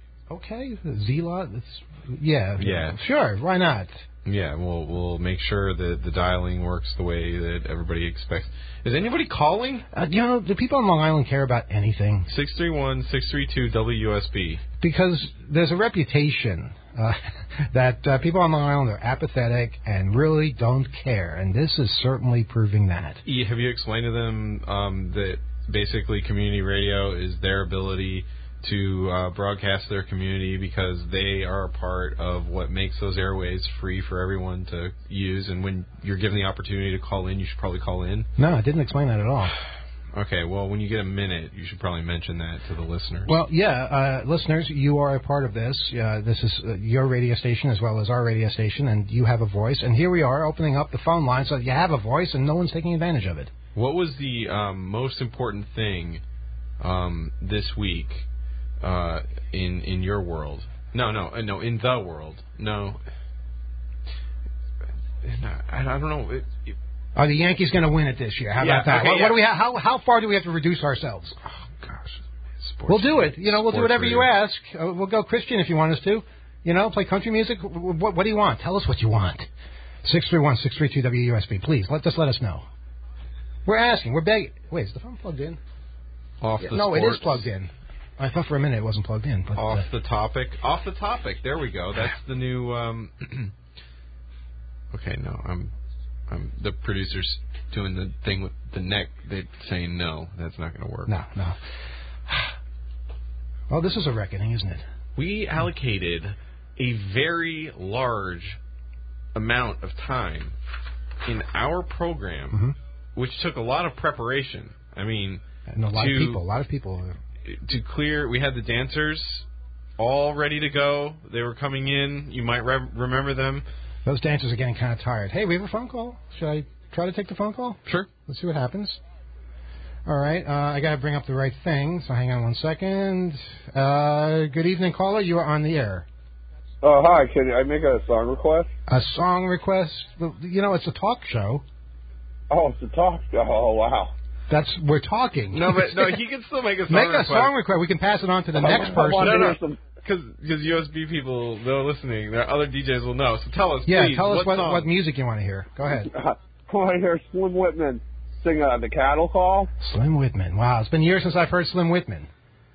B: Okay, Z lot. It's, yeah.
C: Yeah.
B: Sure. Why not?
C: Yeah, we'll we'll make sure that the dialing works the way that everybody expects. Is anybody calling?
B: Uh, you know, do people on Long Island care about anything?
C: six three one, six three two, W U S B.
B: Because there's a reputation uh, that uh, people on Long Island are apathetic and really don't care, and this is certainly proving that.
C: Have you explained to them um, that basically community radio is their ability to uh, broadcast their community, because they are a part of what makes those airways free for everyone to use, and when you're given the opportunity to call in, you should probably call in?
B: No, I didn't explain that at all.
C: Okay, well, when you get a minute, you should probably mention that to the listeners.
B: Well, yeah, uh, listeners, you are a part of this. Uh, this is uh, your radio station as well as our radio station, and you have a voice. And here we are opening up the phone line so that you have a voice, and no one's taking advantage of it.
C: What was the um, most important thing um, this week uh, in in your world? No, no, uh, no, in the world. No. I, I don't know. It, it,
B: Are the Yankees going to win it this year? How
C: Yeah,
B: about that?
C: okay,
B: what,
C: yeah.
B: what do we? Ha- how how far do we have to reduce ourselves?
C: oh, gosh. Sports
B: We'll do it. You know, we'll do
C: sports
B: whatever you
C: radio.
B: ask. Uh, we'll go Christian if you want us to. You know, play country music. What, what do you want? Tell us what you want. six three one, six three two, W U S B. Please, let, just let us know. We're asking. We're begging. Wait, is the phone plugged in?
C: Off
B: Yeah,
C: the
B: no,
C: sports.
B: it is plugged in. I thought for a minute it wasn't plugged in. But,
C: off
B: uh,
C: the topic. Off the topic. There we go. That's the new. Um, okay, no, I'm, I'm. The producer's doing the thing with the neck. They're saying no, that's not going to work.
B: No, no. Well, this is a reckoning, isn't it?
C: We allocated a very large amount of time in our program,
B: mm-hmm.
C: which took a lot of preparation. I mean,
B: and a lot
C: to,
B: of people. A lot of people.
C: To clear, we had the dancers all ready to go. They were coming in. You might re- remember them.
B: Those dancers are getting kind of tired. Hey, we have a phone call. Should I try to take the phone call?
C: Sure.
B: Let's see what happens. All right. Uh, I got to bring up the right thing, so hang on one second. Uh, good evening, caller. You are on the air.
D: Oh, hi. Can I make a song request?
B: A song request? You know, it's a talk show.
D: Oh, it's a talk show. Oh, wow.
B: That's we're talking.
C: No, but no, he can still make a song
B: make
C: request.
B: Make a song request. We can pass it on to the
D: I,
B: next
D: I
B: person.
D: want to
C: no,
D: hear
C: no.
D: some.
C: Because U S B people, they're listening. There are other D Js will know. So tell us,
B: yeah,
C: please.
B: tell us
C: what,
B: what, what music you want to hear. Go ahead.
D: I want to hear Slim Whitman sing uh, The Cattle Call.
B: Slim Whitman. Wow, it's been years since I've heard Slim Whitman.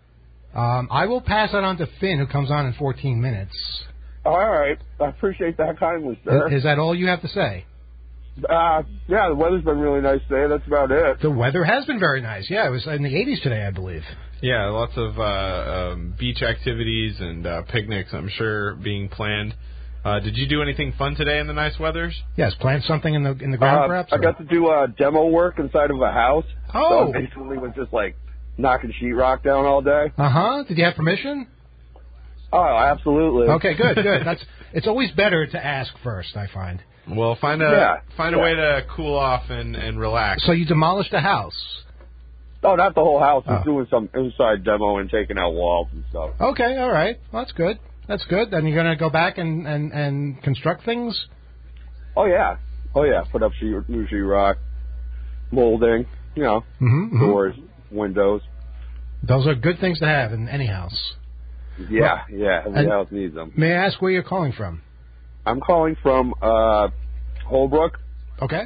B: Um, I will pass that on to Finn, who comes on in fourteen minutes.
D: All right. I appreciate that kindly, sir.
B: Is, is that all you have to say?
D: Uh, yeah, the weather's been really nice today. That's about it.
B: The weather has been very nice. Yeah, it was in the eighties today, I believe.
C: Yeah, lots of uh, um, beach activities and uh, picnics, I'm sure, being planned. Uh, did you do anything fun today in the nice weathers?
B: Yes, plant something in the in the ground,
D: uh,
B: perhaps?
D: I got to do uh, demo work inside of a house.
B: Oh.
D: So I basically was just, like, knocking sheetrock down all day.
B: Uh-huh. Did you have permission?
D: Oh, absolutely.
B: Okay, good, good. That's It's always better to ask first, I find.
C: Well, find a
D: yeah,
C: find
D: yeah.
C: a way to cool off and, and relax.
B: So you demolished a house?
D: Oh, not the whole house. I was
B: oh.
D: doing some inside demo and taking out walls and stuff.
B: Okay, all right. Well, that's good. That's good. Then you're going to go back and, and, and construct things?
D: Oh, yeah. Oh, yeah. Put up sheet, new sheetrock, molding, you know,
B: mm-hmm,
D: doors,
B: mm-hmm.
D: windows.
B: Those are good things to have in any house.
D: Yeah,
B: well,
D: yeah. Every house needs them.
B: May I ask where you're calling from?
D: I'm calling from uh, Holbrook.
B: Okay.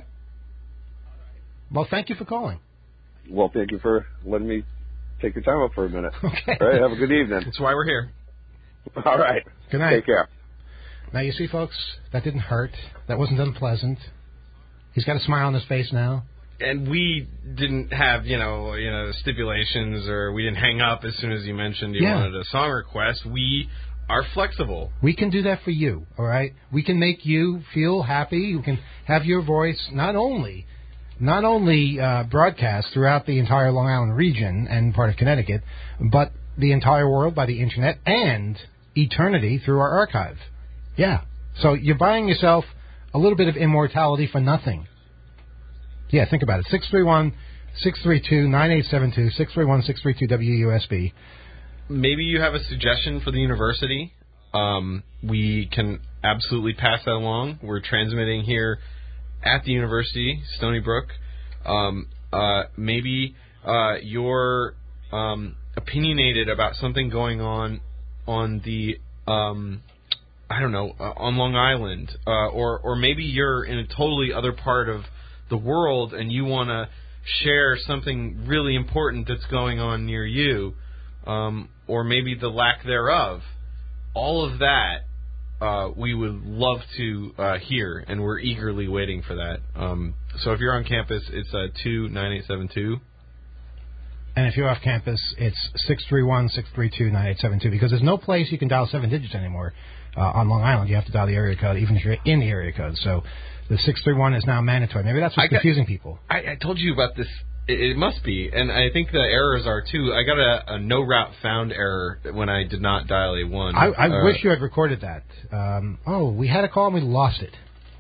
B: Well, thank you for calling.
D: Well, thank you for letting me take your time up for a minute.
B: Okay.
D: All right, have a good evening.
C: That's why we're here.
D: All right.
B: Good night.
D: Take care.
B: Now, you see, folks, that didn't hurt. That wasn't unpleasant. He's got a smile on his face now.
C: And we didn't have, you know, you know, stipulations, or we didn't hang up as soon as you mentioned you
B: yeah.
C: wanted a song request. We are flexible.
B: We can do that for you, all right? We can make you feel happy. You can have your voice not only not only uh, broadcast throughout the entire Long Island region and part of Connecticut, but the entire world by the Internet and eternity through our archive. Yeah. So you're buying yourself a little bit of immortality for nothing. Yeah, think about it. six three one, six three two, nine eight seven two, six three one, six three two, W U S B.
C: Maybe you have a suggestion for the university. Um, we can absolutely pass that along. We're transmitting here at the university, Stony Brook. Um, uh, maybe uh, you're um, opinionated about something going on on the, um, I don't know, uh, on Long Island. Uh, or, or maybe you're in a totally other part of the world and you want to share something really important that's going on near you. Um, or maybe the lack thereof. All of that uh, we would love to uh, hear, and we're eagerly waiting for that. Um, so if you're on campus, it's uh, two nine eight seven two.
B: And if you're off campus, it's six three one, six three two, nine eight seven two, because there's no place you can dial seven digits anymore. Uh, on Long Island, you have to dial the area code, even if you're in the area code. So the six three one is now mandatory. Maybe that's what's
C: I got,
B: confusing people.
C: I, I told you about this. It, it must be, and I think the errors are too. I got a, a no route found error when I did not dial a one.
B: I, I
C: uh,
B: wish you had recorded that. Um, oh, we had a call and we lost it.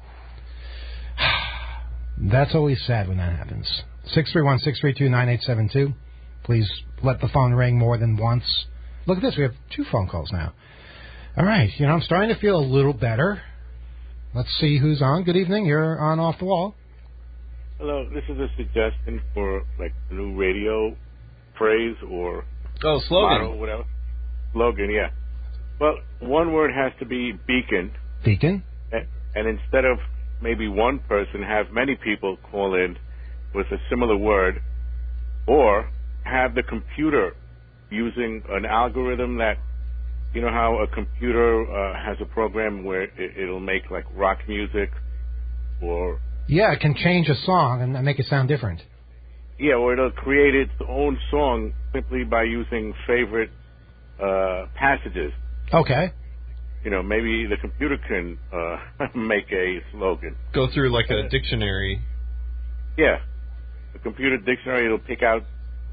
B: That's always sad when that happens. six three one, six three two, nine eight seven two. Please let the phone ring more than once. Look at this. We have two phone calls now. All right. You know, I'm starting to feel a little better. Let's see who's on. Good evening. You're on Off the Wall.
E: Hello. This is a suggestion for, like, a new radio phrase or
C: oh slogan
E: motto, whatever. Slogan, yeah. Well, one word has to be beacon.
B: Beacon?
E: And, and instead of maybe one person, have many people call in with a similar word, or have the computer using an algorithm that, you know how a computer uh, has a program where it, it'll make like rock music, or
B: yeah, it can change a song and make it sound different.
E: Yeah, or it'll create its own song simply by using favorite uh, passages.
B: Okay.
E: You know, maybe the computer can uh, make a slogan.
C: Go through like a dictionary.
E: Yeah. The computer dictionary, it'll pick out,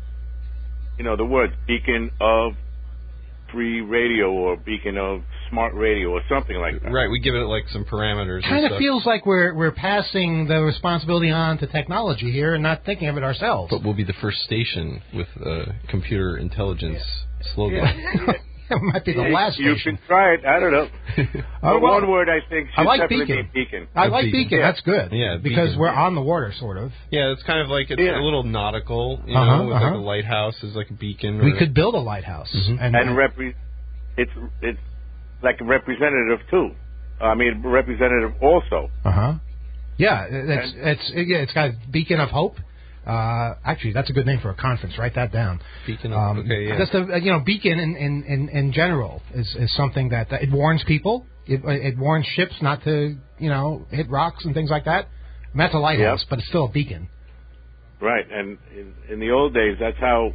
E: you know, the words beacon of free radio or beacon of smart radio or something like that.
C: Right, we give it like some parameters.
B: Kind of feels like we're we're passing the responsibility on to technology here and not thinking of it ourselves.
C: But we'll be the first station with a computer intelligence
E: yeah.
C: slogan.
E: Yeah.
B: It might be the last
E: You
B: station.
E: can try it. I don't know.
B: Oh,
E: But
B: well,
E: one word I think should
B: I like
E: definitely
B: beacon.
E: be beacon.
B: I
C: A
B: like
C: beacon.
B: beacon.
E: Yeah.
B: That's good.
C: Yeah,
B: because
C: beacon.
B: we're on the water, sort of.
C: Yeah, it's kind of like it's
E: Yeah.
C: a little nautical, you
B: Uh-huh,
C: know, with
B: uh-huh.
C: like a lighthouse is like a beacon. Or
B: We could build a lighthouse.
C: Mhm.
B: And,
E: And repre- it's it's like a representative too. I mean, representative also.
B: Uh-huh. Yeah, it's, it's, yeah, it's got a beacon of hope. Uh, actually, that's a good name for a conference. Write that down.
C: Beacon of,
B: Um,
C: okay, yeah.
B: That's the, you know, beacon in, in, in, in general is, is something that, that it warns people. It, it warns ships not to, you know, hit rocks and things like that. And that's a lighthouse,
E: Yep.
B: but it's still a beacon.
E: Right, and in, in the old days, that's how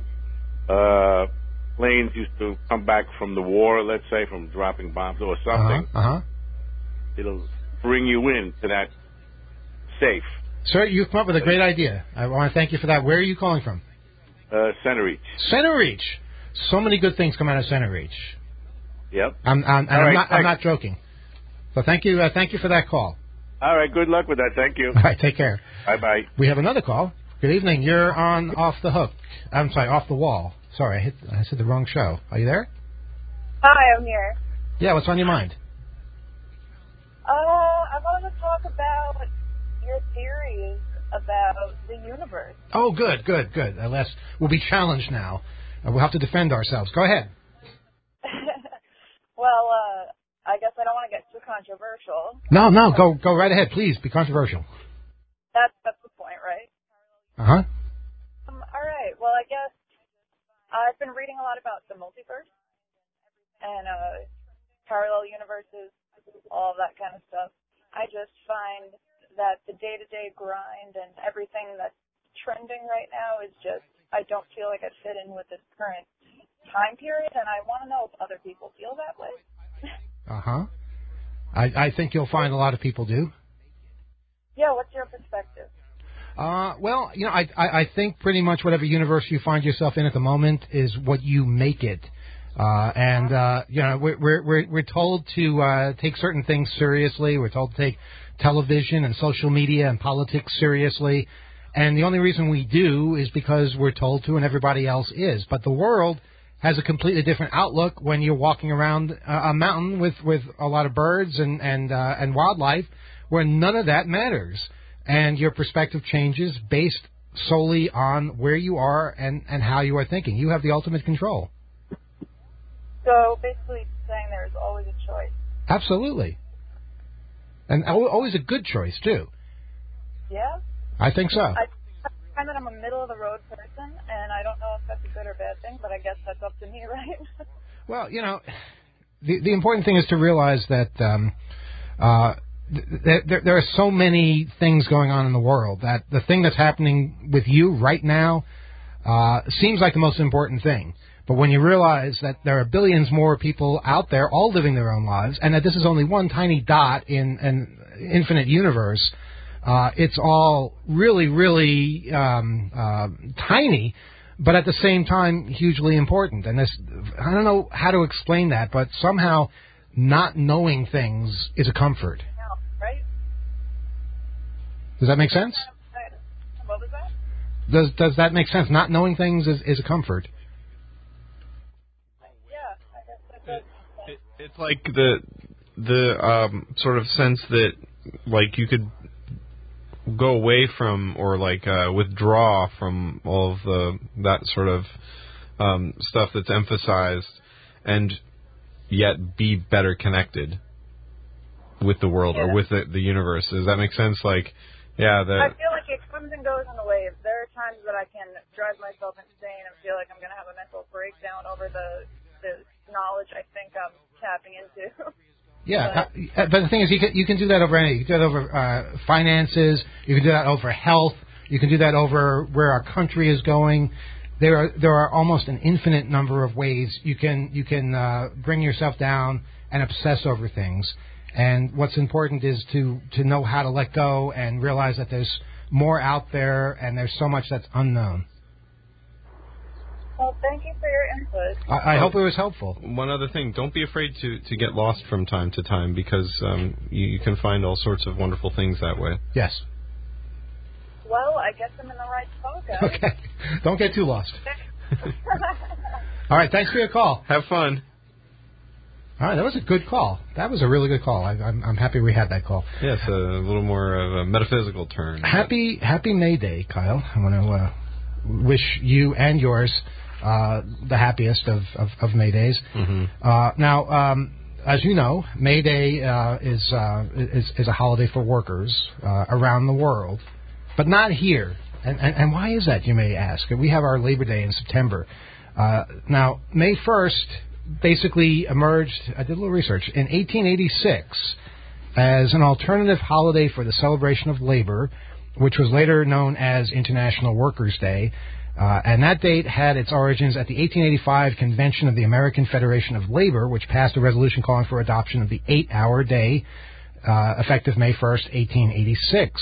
E: uh, planes used to come back from the war, let's say, from dropping bombs or something.
B: Uh-huh. uh-huh.
E: It'll bring you in to that safe.
B: Sir, you've come up with a great idea. I want to thank you for that. Where are you calling from?
E: Uh, Center Reach.
B: Center Reach. So many good things come out of Center Reach.
E: Yep.
B: I'm, I'm, and
E: All
B: I'm,
E: right,
B: not, I'm
E: thanks.
B: not joking. So thank you, uh, thank you for that call.
E: All right, good luck with that. Thank you.
B: All right, take care.
E: Bye-bye.
B: We have another call. Good evening. You're on Off the Hook. I'm sorry, Off the Wall. Sorry, I hit. I said the wrong show. Are you there?
F: Hi, I'm here.
B: Yeah. What's on your mind?
F: Uh, I wanted to talk about your theories about the universe.
B: Oh, good, good, good. At last, we'll be challenged now. Uh, we'll have to defend ourselves. Go ahead.
F: Well, uh, I guess I don't want to get too controversial.
B: No, no. Go, go right ahead, please. Be controversial.
F: That's that's the point, right?
B: Uh huh.
F: Um, all right. Well, I guess I've been reading a lot about the multiverse and uh, parallel universes, all of that kind of stuff. I just find that the day-to-day grind and everything that's trending right now is just, I don't feel like I fit in with this current time period, and I want to know if other people feel that way.
B: Uh huh. I, I think you'll find a lot of people do.
F: Yeah, what's your perspective?
B: Uh, well, you know, I, I, I think pretty much whatever universe you find yourself in at the moment is what you make it. Uh, and, uh, you know, we're, we're, we're, we're told to, uh, take certain things seriously. We're told to take television and social media and politics seriously. And the only reason we do is because we're told to and everybody else is. But the world has a completely different outlook when you're walking around a, a mountain with, with a lot of birds and, and, uh, and wildlife where none of that matters. And your perspective changes based solely on where you are and, and how you are thinking. You have the ultimate control.
F: So basically saying there's always a choice.
B: Absolutely. And al- always a good choice, too.
F: Yeah?
B: I think so.
F: I I find that I'm a middle-of-the-road person, and I don't know if that's a good or bad thing, but I guess that's up to me, right?
B: Well, you know, the the important thing is to realize that um, uh, th- there, there are so many things going on in the world that the thing that's happening with you right now uh, seems like the most important thing. But when you realize that there are billions more people out there all living their own lives, and that this is only one tiny dot in an infinite universe, uh, it's all really, really um, uh, tiny, but at the same time hugely important. And this, I don't know how to explain that, but somehow not knowing things is a comfort.
F: Yeah, right?
B: Does that make sense?
F: What was that?
B: Does does that make sense? Not knowing things is, is a comfort.
C: It, it's like the the um, sort of sense that like you could go away from or like uh, withdraw from all of the that sort of um, stuff that's emphasized, and yet be better connected with the world
F: Yeah.
C: or with the, the universe. Does that make sense? Like, yeah, the
F: I feel like it comes and goes in the waves. There are times that I can drive myself insane and feel like I'm going to have a mental breakdown over the the knowledge I think I'm tapping into.
B: Yeah, but, uh, but the thing is, you can you can do that over any. You can do that over uh, finances. You can do that over health. You can do that over where our country is going. There are there are almost an infinite number of ways you can you can uh, bring yourself down and obsess over things. And what's important is to to know how to let go and realize that there's more out there and there's so much that's unknown.
F: Well, thank you for your input.
B: I, I hope it was helpful.
C: One other thing, don't be afraid to, to get lost from time to time because um, you, you can find all sorts of wonderful things that way.
B: Yes.
F: Well, I guess I'm in the right spot, guys.
B: Okay. Don't get too lost. All right, thanks for your call.
C: Have fun.
B: All right, that was a good call. That was a really good call. I, I'm, I'm happy we had that call.
C: Yes, a little more of a metaphysical turn.
B: Happy Happy May Day, Kyle. I want to uh, wish you and yours uh, the happiest of, of, of May Days.
C: Mm-hmm.
B: Uh, now, um, as you know, May Day uh, is, uh, is is a holiday for workers uh, around the world, but not here. And, and, and why is that, you may ask? We have our Labor Day in September. Uh, now, May first basically emerged, I did a little research, in eighteen eighty-six as an alternative holiday for the celebration of labor, which was later known as International Workers' Day. Uh, and that date had its origins at the eighteen eighty-five convention of the American Federation of Labor, which passed a resolution calling for adoption of the eight-hour day, uh, effective May first, eighteen eighty-six.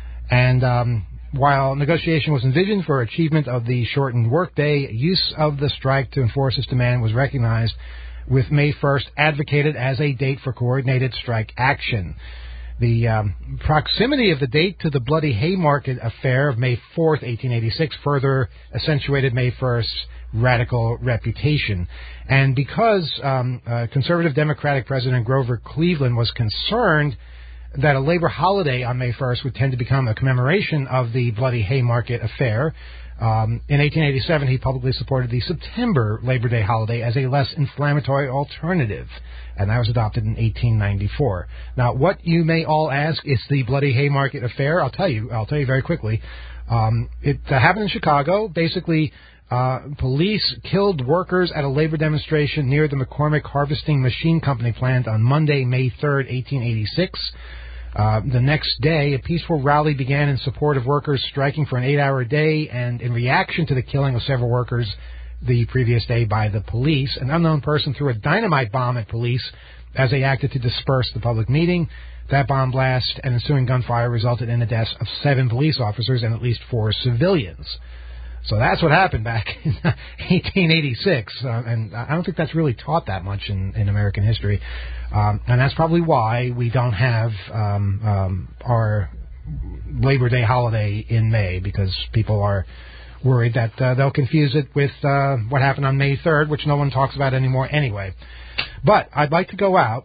B: And um, while negotiation was envisioned for achievement of the shortened workday, use of the strike to enforce its demand was recognized, with May first advocated as a date for coordinated strike action. The um, proximity of the date to the Bloody Haymarket affair of May fourth, eighteen eighty-six, further accentuated May first's radical reputation. And because um, uh, conservative Democratic President Grover Cleveland was concerned that a labor holiday on May first would tend to become a commemoration of the Bloody Haymarket affair, Um, in eighteen eighty-seven, he publicly supported the September Labor Day holiday as a less inflammatory alternative, and that was adopted in eighteen ninety-four. Now, what you may all ask is the Bloody Haymarket affair. I'll tell you. I'll tell you very quickly. Um, it uh, happened in Chicago. Basically, uh, police killed workers at a labor demonstration near the McCormick Harvesting Machine Company plant on Monday, May third, eighteen eighty-six. Uh, the next day, a peaceful rally began in support of workers striking for an eight-hour day, and in reaction to the killing of several workers the previous day by the police, an unknown person threw a dynamite bomb at police as they acted to disperse the public meeting. That bomb blast and ensuing gunfire resulted in the deaths of seven police officers and at least four civilians. So that's what happened back in eighteen eighty-six, uh, and I don't think that's really taught that much in, in American history, um, and that's probably why we don't have um, um, our Labor Day holiday in May, because people are worried that uh, they'll confuse it with uh, what happened on May third, which no one talks about anymore anyway. But I'd like to go out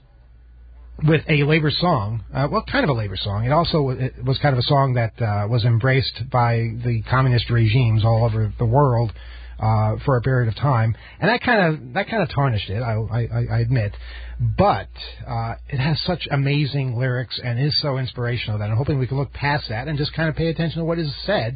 B: with a labor song, uh, well, kind of a labor song. It also it was kind of a song that uh, was embraced by the communist regimes all over the world uh, for a period of time, and that kind of that kind of tarnished it. I, I, I admit, but uh, it has such amazing lyrics and is so inspirational that I'm hoping we can look past that and just kind of pay attention to what is said,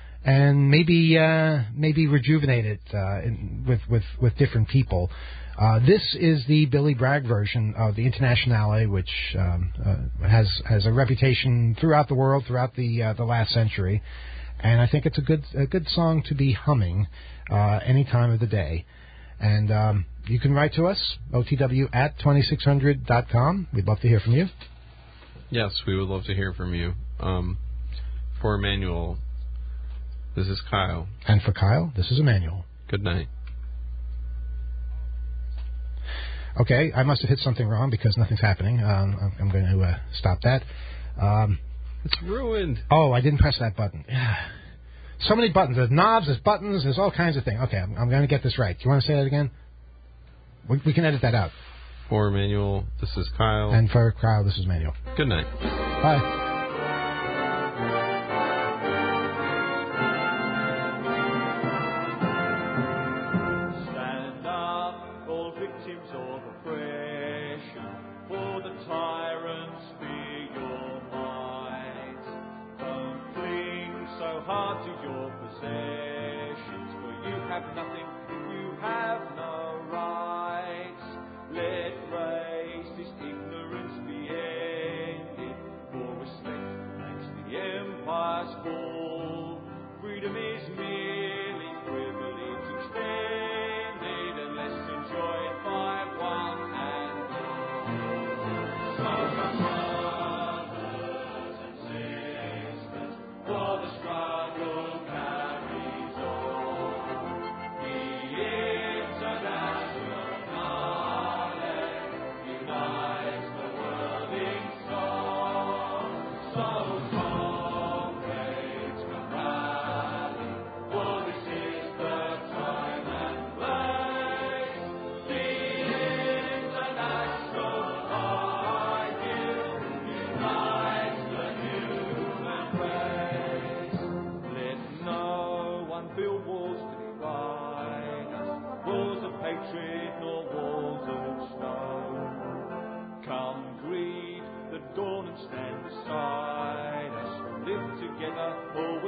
B: and maybe uh, maybe rejuvenate it uh, in, with with with different people. Uh, this is the Billy Bragg version of the Internationale, which um, uh, has has a reputation throughout the world, throughout the uh, the last century, and I think it's a good a good song to be humming uh, any time of the day. And um, you can write to us, O T W at twenty-six hundred dot com. We'd love to hear from you.
C: Yes, we would love to hear from you. Um, for Emmanuel, this is Kyle.
B: And for Kyle, this is Emmanuel.
C: Good night.
B: Okay, I must have hit something wrong because nothing's happening. Um, I'm going to uh, stop that. Um,
C: it's ruined.
B: Oh, I didn't press that button. So many buttons. There's knobs, there's buttons, there's all kinds of things. Okay, I'm, I'm going to get this right. Do you want to say that again? We, we can edit that out.
C: For Emmanuel, this is Kyle.
B: And for Kyle, this is Emmanuel.
C: Good night.
B: Bye.
G: Tyrants be your might, don't cling to your possessions, for you have nothing, you have no rights. Let racist ignorance be ended, for respect makes the empire's fall. Freedom is merely privilege extended, unless enjoyed by one and all. So come brothers and sisters, for the struggle carries on. The international knowledge unites the world in song. So comrades, come rally, for this is the time and place. The international ideal unites the human race. Let no one build walls to divide us, walls of hatred nor walls of stone. Come greet the dawn and stand beside us, live together, all